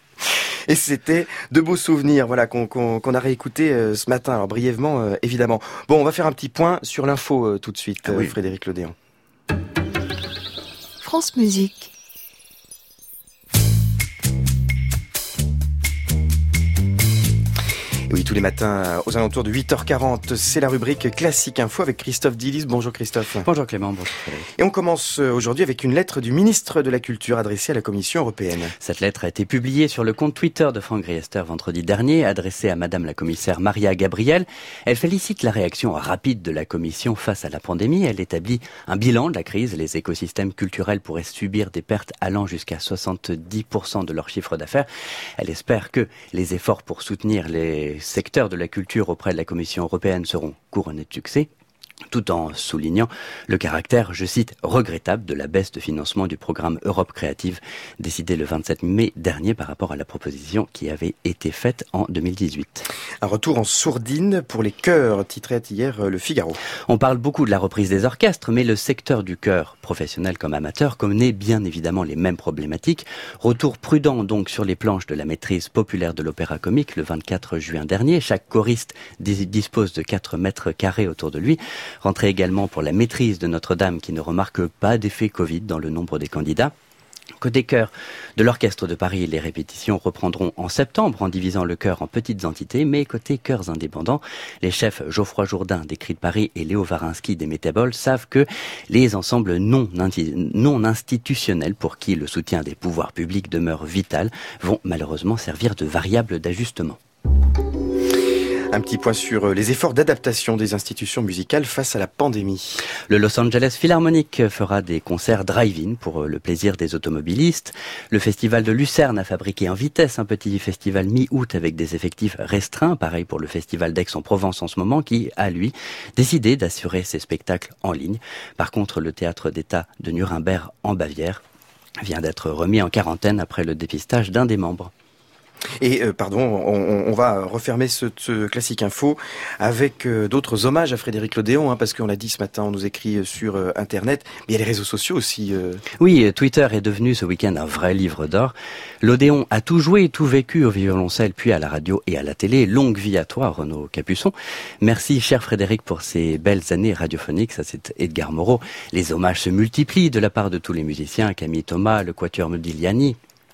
Et c'était de beaux souvenirs, voilà, qu'on qu'on, qu'on a réécouté euh, ce matin, alors brièvement, euh, évidemment. Bon, on va faire un petit point sur l'info euh, tout de suite, ah, oui. euh, Frédéric Lodéon.
France Musique.
Oui, tous les matins, aux alentours de huit heures quarante, c'est la rubrique Classique Info avec Christophe Dillis. Bonjour Christophe.
Bonjour Clément, bonjour Frédéric.
Et on commence aujourd'hui avec une lettre du ministre de la Culture adressée à la Commission européenne.
Cette lettre a été publiée sur le compte Twitter de Franck Riester vendredi dernier, adressée à Madame la commissaire Maria Gabriel. Elle félicite la réaction rapide de la Commission face à la pandémie. Elle établit un bilan de la crise. Les écosystèmes culturels pourraient subir des pertes allant jusqu'à soixante-dix pour cent de leur chiffre d'affaires. Elle espère que les efforts pour soutenir les secteurs de la culture auprès de la Commission européenne seront couronnés de succès, tout en soulignant le caractère, je cite, regrettable de la baisse de financement du programme Europe Créative, décidé le vingt-sept mai dernier par rapport à la proposition qui avait été faite en deux mille dix-huit.
Un retour en sourdine pour les chœurs, titrait hier Le Figaro.
On parle beaucoup de la reprise des orchestres, mais le secteur du chœur, professionnel comme amateur, connaît bien évidemment les mêmes problématiques. Retour prudent donc sur les planches de la maîtrise populaire de l'opéra comique le vingt-quatre juin dernier. Chaque choriste dispose de quatre mètres carrés autour de lui. Rentrée également pour la maîtrise de Notre-Dame qui ne remarque pas d'effet Covid dans le nombre des candidats. Côté chœur de l'Orchestre de Paris, les répétitions reprendront en septembre en divisant le chœur en petites entités, mais côté chœurs indépendants, les chefs Geoffroy Jourdain des Cris de Paris et Léo Varinsky des Métaboles savent que les ensembles non, non institutionnels pour qui le soutien des pouvoirs publics demeure vital vont malheureusement servir de variable d'ajustement.
Un petit point sur les efforts d'adaptation des institutions musicales face à la pandémie.
Le Los Angeles Philharmonic fera des concerts drive-in pour le plaisir des automobilistes. Le festival de Lucerne a fabriqué en vitesse un petit festival mi-août avec des effectifs restreints. Pareil pour le festival d'Aix-en-Provence en ce moment qui a, lui, décidé d'assurer ses spectacles en ligne. Par contre, le théâtre d'État de Nuremberg en Bavière vient d'être remis en quarantaine après le dépistage d'un des membres.
Et euh, pardon, on, on va refermer ce, ce classique info avec euh, d'autres hommages à Frédéric Lodéon, hein, parce qu'on l'a dit ce matin, on nous écrit sur euh, Internet, mais il y a les réseaux sociaux aussi. Euh...
Oui, Twitter est devenu ce week-end un vrai livre d'or. Lodéon a tout joué, tout vécu au violoncelle, puis à la radio et à la télé. Longue vie à toi, Renaud Capuçon. Merci, cher Frédéric, pour ces belles années radiophoniques. Ça, c'est Edgar Moreau. Les hommages se multiplient de la part de tous les musiciens, Camille Thomas, le Quatuor Modigliani,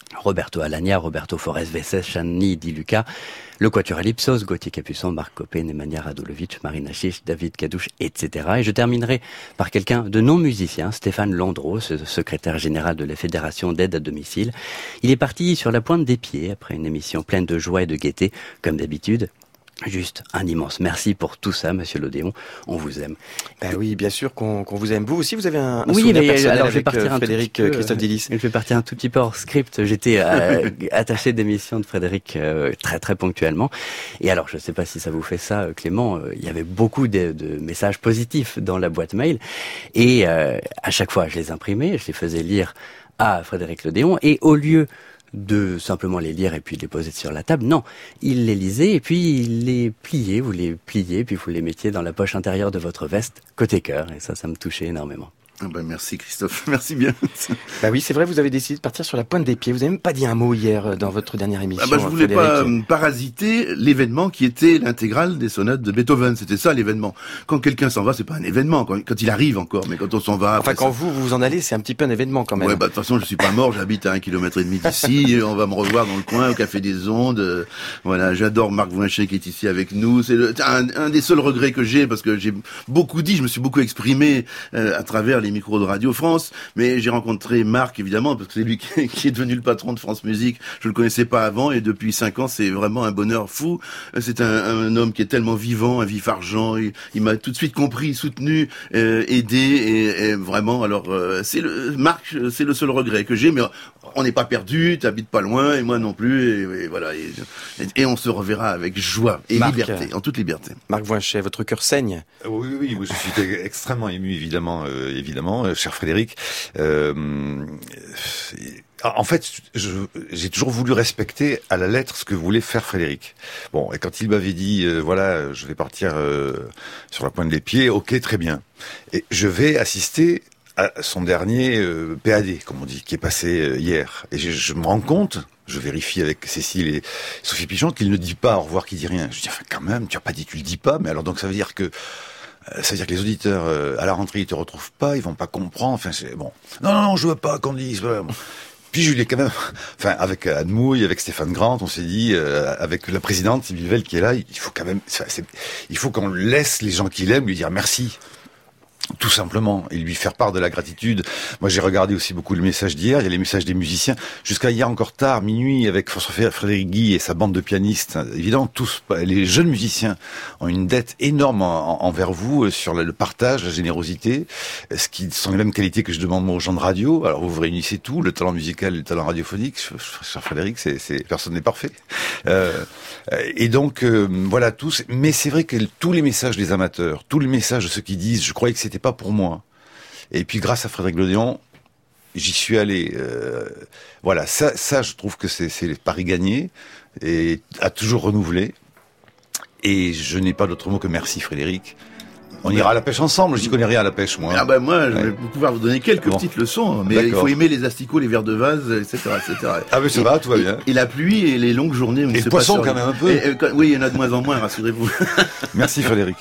Roberto Alagna, Roberto Forest Vesses, Chani Di Luca, le Quatuor Ellipsos, Gauthier Capuçon, Marc Copé, Nemanja Radulovic, Marina Chiche, David Kadouche, et cetera. Et je terminerai par quelqu'un de non-musicien, Stéphane Landreau, secrétaire général de la Fédération d'aide à domicile. Il est parti sur la pointe des pieds après une émission pleine de joie et de gaieté, comme d'habitude. Juste un immense merci pour tout ça, Monsieur Lodéon. On vous aime.
Ben oui, bien sûr qu'on qu'on vous aime. Vous aussi, vous avez un, un
oui,
souvenir
mais
personnel
alors, je vais
avec
partir
euh,
un
Frédéric
tout petit peu,
Christophe Delis.
Je vais partir un tout petit peu hors script. J'étais euh, attaché d'émission de Frédéric euh, très très ponctuellement. Et alors, je ne sais pas si ça vous fait ça, Clément. Euh, il y avait beaucoup de, de messages positifs dans la boîte mail. Et euh, à chaque fois, je les imprimais, je les faisais lire à Frédéric Lodéon. Et au lieu de simplement les lire et puis les poser sur la table. Non, il les lisait et puis il les pliait, vous les pliez, puis vous les mettiez dans la poche intérieure de votre veste, côté cœur, et ça, ça me touchait énormément.
Ah ben merci Christophe, merci bien.
Bah oui, c'est vrai, vous avez décidé de partir sur la pointe des pieds. Vous n'avez même pas dit un mot hier dans votre dernière émission.
Ah bah je voulais
Frédéric.
pas euh, parasiter l'événement qui était l'intégrale des sonates de Beethoven. C'était ça l'événement. Quand quelqu'un s'en va, c'est pas un événement. Quand, quand il arrive encore, mais quand on s'en va.
Enfin, quand
ça...
vous vous en allez, c'est un petit peu un événement quand même.
Ouais, bah de toute façon, je suis pas mort. J'habite à un kilomètre et demi d'ici. On va me revoir dans le coin au Café des Ondes. Euh, voilà, j'adore Marc Voinchet qui est ici avec nous. C'est le, un, un des seuls regrets que j'ai parce que j'ai beaucoup dit, je me suis beaucoup exprimé euh, à travers les micros de Radio France. Mais j'ai rencontré Marc, évidemment, parce que c'est lui qui, qui est devenu le patron de France Musique. Je le connaissais pas avant, et depuis cinq ans, c'est vraiment un bonheur fou. C'est un, un homme qui est tellement vivant, un vif argent. Il, il m'a tout de suite compris, soutenu, euh, aidé, et, et vraiment, alors, euh, c'est le, Marc, c'est le seul regret que j'ai, mais on n'est pas perdu, t'habites pas loin, et moi non plus, et, et voilà. Et, et on se reverra avec joie et
Marc,
liberté, en toute liberté.
Marc Voinchet, votre cœur saigne.
Oui, oui, oui, je suis extrêmement ému, évidemment, euh, évidemment, euh, cher Frédéric. Euh, en fait, je, j'ai toujours voulu respecter à la lettre ce que voulait faire Frédéric. Bon, et quand il m'avait dit, euh, voilà, je vais partir euh, sur la pointe des pieds, ok, très bien. Et je vais assister à son dernier euh, P A D, comme on dit, qui est passé euh, hier. Et je, je me rends compte, je vérifie avec Cécile et Sophie Pichon, qu'il ne dit pas au revoir, qu'il dit rien. Je dis, enfin, quand même, tu as pas dit, tu le dis pas, mais alors donc ça veut dire que ça veut dire que les auditeurs, euh, à la rentrée, ils te retrouvent pas, ils vont pas comprendre, enfin, c'est bon. Non, non, non, je veux pas qu'on dise, voilà. Bon. Puis je lui ai quand même, enfin, avec Anne Mouille, avec Stéphane Grant, on s'est dit, euh, avec la présidente, Sybille Veil, qui est là, il faut quand même, c'est, c'est, il faut qu'on laisse les gens qu'il aime lui dire merci. Tout simplement, et lui faire part de la gratitude. Moi, j'ai regardé aussi beaucoup le message d'hier, il y a les messages des musiciens. Jusqu'à hier encore tard, minuit, avec François Frédéric Guy et sa bande de pianistes. Évidemment, tous, les jeunes musiciens ont une dette énorme en, envers vous sur le partage, la générosité, ce qui sont les mêmes qualités que je demande moi aux gens de radio. Alors, vous vous réunissez tout, le talent musical et le talent radiophonique. Cher Frédéric, c'est, c'est, personne n'est parfait. Euh, et donc, euh, voilà, tous. Mais c'est vrai que tous les messages des amateurs, tous les messages de ceux qui disent, je croyais que c'était pas pour moi. Et puis grâce à Frédéric Lodéon, j'y suis allé. Euh, voilà, ça, ça, je trouve que c'est, c'est pari gagné et à toujours renouveler. Et je n'ai pas d'autre mot que merci, Frédéric. On ira à la pêche ensemble. J'y connais rien à la pêche, moi.
Ah ben moi, je
ouais.
vais pouvoir vous donner quelques bon. petites leçons, mais D'accord. il faut aimer les asticots, les vers de vase, et cetera, et cetera.
Ah mais ça et, va, tout va bien.
Et, et la pluie et les longues journées.
Et le poisson quand même un peu.
Et, et, oui, il y en a de moins en moins, rassurez-vous.
Merci, Frédéric.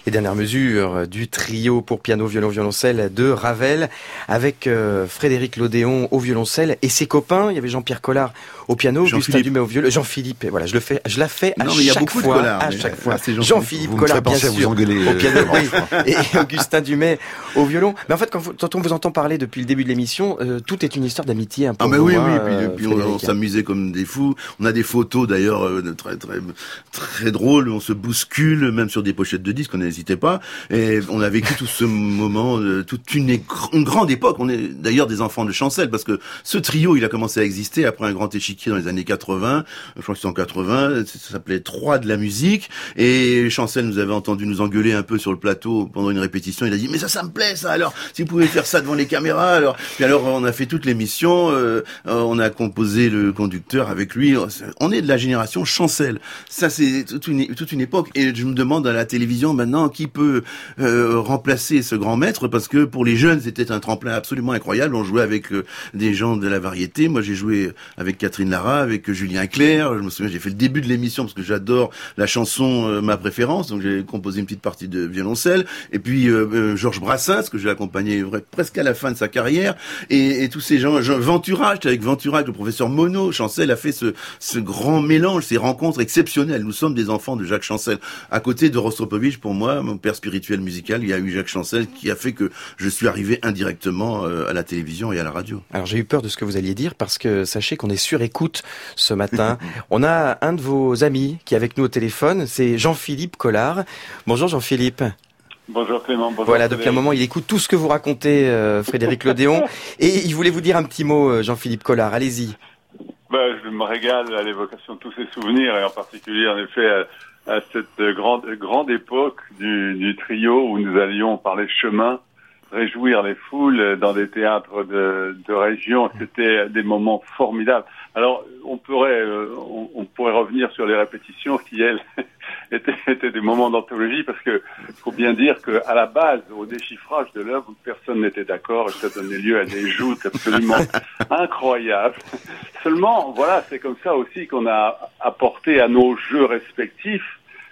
les dernières mesures du trio pour piano, violon, violoncelle de Ravel, avec euh, Frédéric Lodéon au violoncelle et ses copains. Il y avait Jean-Pierre Collard au piano, Augustin Dumay au violon, Jean-Philippe. Et voilà, je le fais, je la fais à
non,
chaque
il y a beaucoup
fois,
de Collard,
à
mais,
chaque
euh,
fois.
c'est Jean-Philippe.
Jean-Philippe
Vous me
Collard,
ferez
bien
penser à
sûr,
vous engueuler,
au
euh,
piano,
vraiment.
oui, et Augustin Dumay au violon. Mais en fait, quand, vous, quand on vous entend parler depuis le début de l'émission, euh, tout est une histoire d'amitié un peu.
Ah mais
vous,
oui,
hein,
oui, puis,
euh,
puis on, on s'amusait comme des fous. On a des photos d'ailleurs euh, de très très très drôles. On se bouscule, même sur des pochettes de disques. On n'hésitait pas. Et on a vécu tout ce moment, euh, toute une, écr- une grande époque. On est d'ailleurs des enfants de Chancel parce que ce trio, il a commencé à exister après un grand échiquier dans les années quatre-vingts. Je crois que c'est en quatre-vingts. Ça s'appelait Trois de la musique. Et Chancel nous avait entendu nous engueuler un peu sur le plateau pendant une répétition. Il a dit mais ça, ça me plaît ça. Alors si vous pouvez faire ça devant les caméras. Alors puis alors on a fait toute l'émission. Euh, on a composé le conducteur avec lui. On est de la génération Chancel. Ça c'est toute une toute une époque. Et je me demande à la télévision maintenant qui peut euh, remplacer ce grand maître parce que pour les jeunes c'était un tremplin absolument incroyable. On jouait avec euh, des gens de la variété. Moi j'ai joué avec Catherine Lara, avec Julien Clerc. Je me souviens j'ai fait le début de l'émission parce que j'adore la chanson euh, Ma préférence. Donc j'ai composé une petite partie de violoncelle. Et puis euh, euh, Georges Brassens que j'ai accompagné vrai, presque à la fin de sa carrière. Et, et tous ces gens, Jean, Ventura, j'étais avec Ventura, avec le professeur Monod. Chancel a fait ce, ce grand mélange, ces rencontres exceptionnelles. Nous sommes des enfants de Jacques Chancel. À côté de Rostropovitch, pour moi, mon père spirituel musical, il y a eu Jacques Chancel qui a fait que je suis arrivé indirectement euh, à la télévision et à la radio.
Alors j'ai eu peur de ce que vous alliez dire parce que sachez qu'on est sur écoute ce matin. On a un de vos amis qui est avec nous au téléphone, c'est Jean-Philippe Collard. Bonjour Jean-Philippe.
Bonjour Clément. Bonjour
voilà,
Frédéric.
depuis un moment, il écoute tout ce que vous racontez, euh, Frédéric Lodéon. Et il voulait vous dire un petit mot, euh, Jean-Philippe Collard. Allez-y.
Ben, je me régale à l'évocation de tous ces souvenirs, et en particulier, en effet, à, à cette grande, grande époque du, du trio où nous allions par les chemins réjouir les foules dans des théâtres de, de région. C'était des moments formidables. Alors, on pourrait, euh, on, on pourrait revenir sur les répétitions qui, elles, étaient, étaient des moments d'anthologie, parce que faut bien dire que à la base, au déchiffrage de l'œuvre, personne n'était d'accord, et ça donnait lieu à des joutes absolument incroyables. Seulement, voilà, c'est comme ça aussi qu'on a apporté à nos jeux respectifs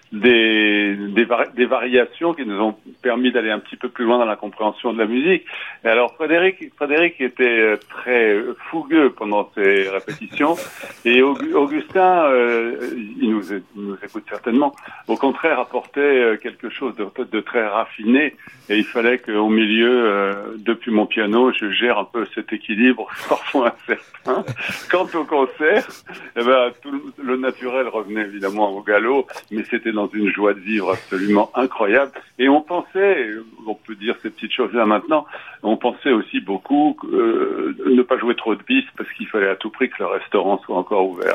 des, des, vari- des variations qui nous ont permis d'aller un petit peu plus loin dans la compréhension de la musique. Et alors Frédéric, Frédéric était très fougueux pendant ces répétitions, et Augustin, euh, il, nous, il nous écoute certainement, au contraire apportait quelque chose de, de très raffiné, et il fallait qu'au milieu, euh, depuis mon piano, je gère un peu cet équilibre parfois incertain. Quant au concert, eh ben, tout le, le naturel revenait évidemment au galop, mais c'était dans une joie de vivre absolument incroyable. Et on pensait, on peut dire ces petites choses-là maintenant, on pensait aussi beaucoup euh, ne pas jouer trop de bis parce qu'il fallait à tout prix que le restaurant soit encore ouvert.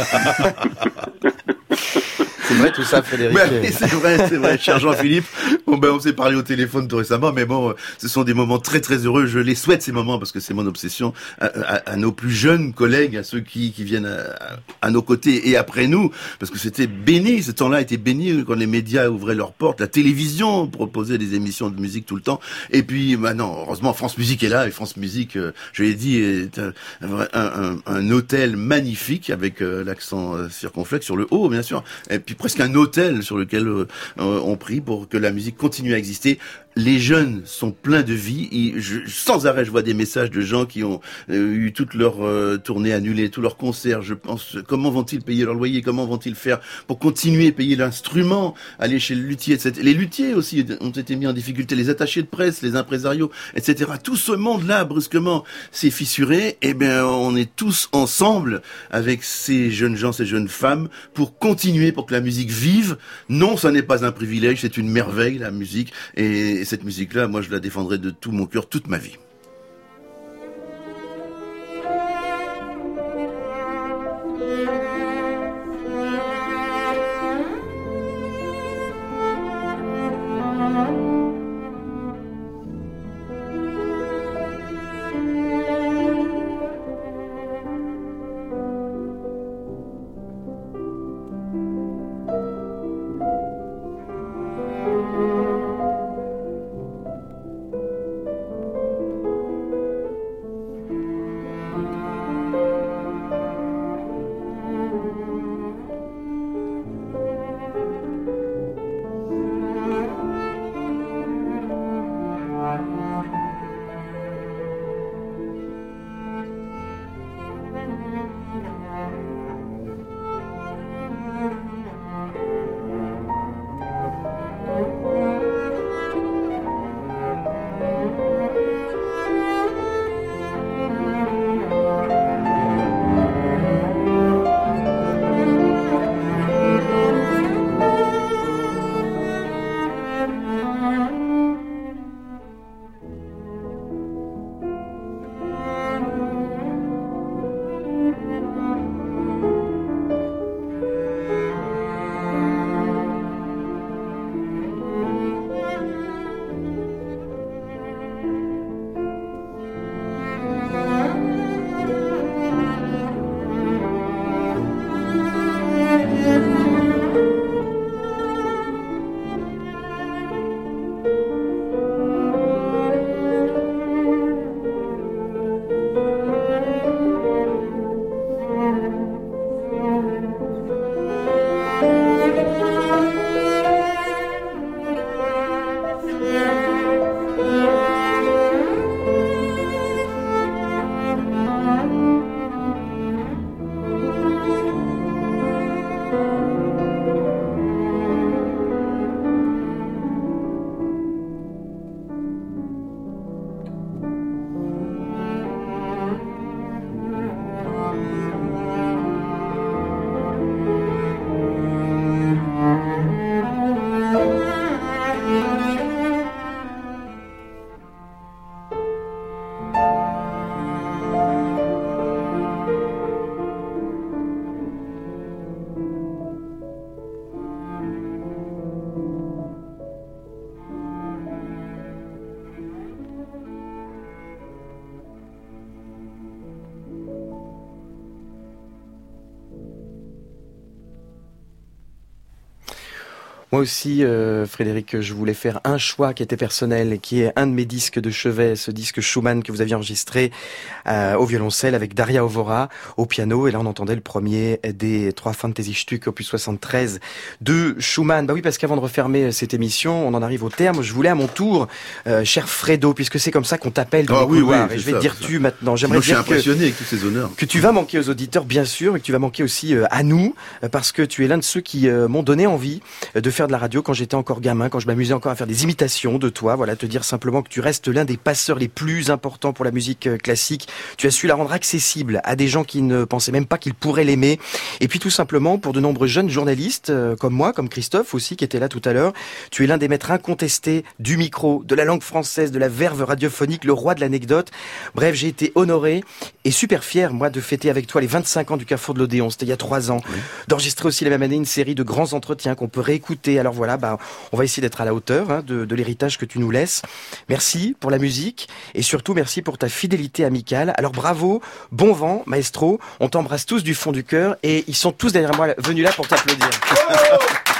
C'est vrai tout ça, Frédéric.
Mais, c'est vrai, c'est vrai, cher Jean-Philippe. Bon, ben, on s'est parlé au téléphone tout récemment, mais bon, ce sont des moments très très heureux. Je les souhaite, ces moments, parce que c'est mon obsession, à, à, à nos plus jeunes collègues, à ceux qui, qui viennent à, à nos côtés et après nous, parce que c'était béni, ce temps-là était béni quand les médias ouvraient leurs portes, la télévision proposait des émissions de musique tout le temps. Et puis, maintenant, heureusement, France Musique est là, et France Musique, euh, je l'ai dit, est un, un, un, un hôtel magnifique, avec euh, l'accent euh, circonflexe sur le haut, bien sûr, et puis presque un hôtel sur lequel euh, on prie pour que la musique continue à exister. Les jeunes sont pleins de vie. Et je, sans arrêt, je vois des messages de gens qui ont euh, eu toutes leurs euh, tournées annulées, tous leurs concerts. Je pense, comment vont-ils payer leur loyer? Comment vont-ils faire pour continuer à payer l'instrument, aller chez le luthier, et cetera. Les luthiers aussi ont été mis en difficulté, les attachés de presse, les impresarios, et cetera. Tout ce monde-là, brusquement, s'est fissuré. Eh bien, on est tous ensemble avec ces jeunes gens, ces jeunes femmes, pour continuer, pour que la musique vive. Non, ça n'est pas un privilège, c'est une merveille, la musique. Et Et cette musique-là, moi, je la défendrai de tout mon cœur toute ma vie.
Moi aussi, euh, Frédéric, je voulais faire un choix qui était personnel, qui est un de mes disques de chevet, ce disque Schumann que vous aviez enregistré euh, au violoncelle avec Daria Ovora au piano. Et là, on entendait le premier des trois Fantasy-Stück opus soixante-treize de Schumann. Bah oui, parce qu'avant de refermer cette émission, on en arrive au terme. Je voulais à mon tour, euh, cher Fredo, puisque c'est comme ça qu'on t'appelle dans
ah,
les
oui,
couloirs,
oui,
et je vais
ça,
te dire
ça.
tu maintenant. J'aimerais
Moi, je suis
dire
impressionné
que,
avec tous ces honneurs.
que tu vas manquer aux auditeurs, bien sûr, et que tu vas manquer aussi euh, à nous, euh, parce que tu es l'un de ceux qui euh, m'ont donné envie euh, de faire de la radio quand j'étais encore gamin, quand je m'amusais encore à faire des imitations de toi. Voilà, te dire simplement que tu restes l'un des passeurs les plus importants pour la musique euh, classique. Tu as su la rendre accessible à des gens qui ne pensaient même pas qu'ils pourraient l'aimer. Et puis tout simplement, pour de nombreux jeunes journalistes, euh, comme moi, comme Christophe aussi, qui était là tout à l'heure, tu es l'un des maîtres incontestés du micro, de la langue française, de la verve radiophonique, le roi de l'anecdote. Bref, j'ai été honoré et super fier, moi, de fêter avec toi les vingt-cinq ans du Carrefour de l'Odéon. C'était il y a trois ans. Oui. D'enregistrer aussi la même année une série de grands entretiens qu'on peut réécouter. Alors voilà, bah, on va essayer d'être à la hauteur hein, de, de l'héritage que tu nous laisses. Merci pour la musique et surtout merci pour ta fidélité amicale. Alors bravo, bon vent, maestro. On t'embrasse tous du fond du cœur et ils sont tous derrière moi venus là pour t'applaudir. Oh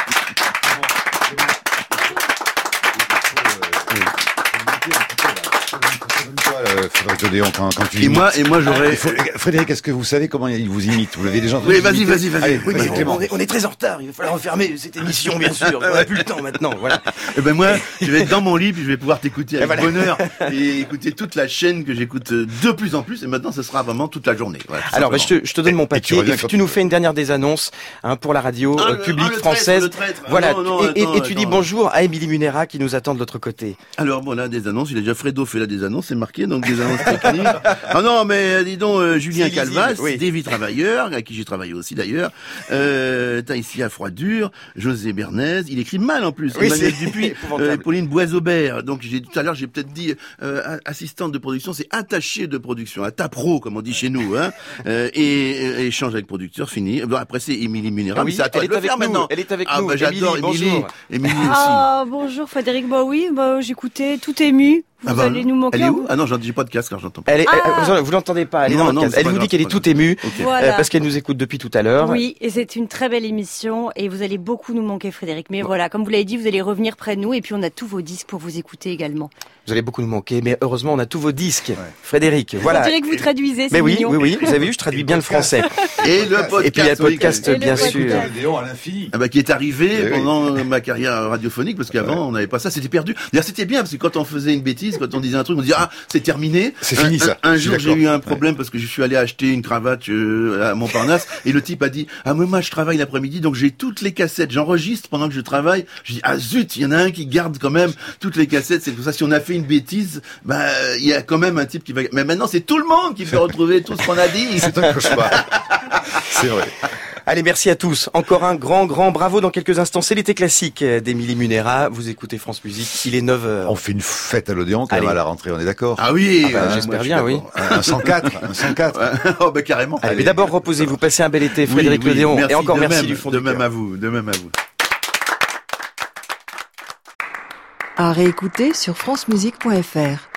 Frédéric Odéon, quand, quand tu
et moi, et moi, j'aurais.
Ah, Frédéric, est-ce que vous savez comment il vous imite? Vous l'avez déjà entendu?
Oui, vas-y, vas-y, vas-y.
Oui, mais on, est, on est très en retard. Il va falloir refermer cette émission, bien sûr. On n'a plus le temps maintenant. Voilà.
Et ben moi, je vais être dans mon lit, puis je vais pouvoir t'écouter avec voilà. bonheur et écouter toute la chaîne que j'écoute de plus en plus. Et maintenant, ce sera vraiment toute la journée. Voilà,
alors, bah, je, te, je te donne mon papier. Et, et tu, tu nous fais une dernière des annonces hein, pour la radio
ah,
euh, publique
ah, le
française.
Traître, le
voilà.
Non, non,
et,
attends,
et, et tu
attends.
dis bonjour à Émilie Munera qui nous attend de l'autre côté.
Alors bon, là, des annonces. Il a déjà Fredo fait là des annonces, c'est marqué, donc des annonces techniques. Ah non, mais dis donc, euh, Julien Calvas, oui. Davy Travailleur, avec qui j'ai travaillé aussi d'ailleurs, euh, Taïsia Froidure, José Bernays, il écrit mal en plus,
oui,
Emmanuel Dupuis, euh, Pauline Boisaubert, donc j'ai tout à l'heure j'ai peut-être dit euh, assistante de production, c'est attaché de production, à tapro comme on dit chez nous, hein, euh, et, et échange avec producteur, fini. Bon, après c'est Émilie Munera,
ah oui,
mais c'est à toi de le faire
nous.
maintenant.
Elle est avec
ah,
nous.
Bah, j'adore Émilie, Émilie aussi.
Ah bonjour Frédéric, bah oui, bah j'écoutais tout ému. Vous
ah bah,
allez nous manquer.
Elle est où? Ah non, j'ai pas de casque, alors j'entends pas.
Elle est,
ah.
elle, vous l'entendez pas, elle est
non,
dans
non,
le casque. Elle vous
grave,
dit qu'elle est toute émue, okay.
voilà.
euh, parce qu'elle nous écoute depuis tout à l'heure.
Oui, et c'est une très belle émission, et vous allez beaucoup nous manquer Frédéric. Mais bon. Voilà, comme vous l'avez dit, vous allez revenir près de nous, et puis on a tous vos disques pour vous écouter également.
Vous allez beaucoup nous manquer, mais heureusement on a tous vos disques. Ouais. Frédéric, voilà.
On dirait que vous traduisez, c'est
mais oui,
mignon.
oui, oui, vous avez vu, je traduis bien le français.
Et le podcast.
Et puis il y a le podcast,
oui,
bien
le
sûr.
Odéon à l'infini.
Ah bah, qui est arrivé
et
pendant
oui.
ma carrière radiophonique, parce qu'avant, ouais. on n'avait pas ça, c'était perdu. D'ailleurs, c'était bien, parce que quand on faisait une bêtise, quand on disait un truc, on disait, ah, c'est terminé.
C'est fini, ça.
Un, un jour, j'ai eu un problème, ouais. parce que je suis allé acheter une cravate euh, à Montparnasse, et le type a dit, ah, moi, moi, je travaille l'après-midi, donc j'ai toutes les cassettes, j'enregistre pendant que je travaille. Je dis, ah, zut, il y en a un qui garde quand même toutes les cassettes, c'est pour ça, si on a fait une bêtise, bah, il y a quand même un type qui va, mais maintenant, c'est tout le monde qui peut retrouver tout ce qu'on a dit.
C'est un cauchemar. C'est vrai.
Allez, merci à tous. Encore un grand, grand bravo. Dans quelques instants, c'est l'été classique d'Émilie Munera. Vous écoutez France Musique, il est neuf heures.
On fait une fête à l'Odéon quand même à la rentrée, on est d'accord?
Ah oui,
ah bah, euh, j'espère bien, oui.
Un cent quatre, un cent quatre.
Oh bah carrément.
Allez, mais d'abord reposez-vous, passez un bel été, Frédéric
oui, oui,
Odéon.
Merci,
et encore merci
même,
du fond
de
du
même
cœur.
à vous, de même à vous.
À réécouter sur francemusique point f r.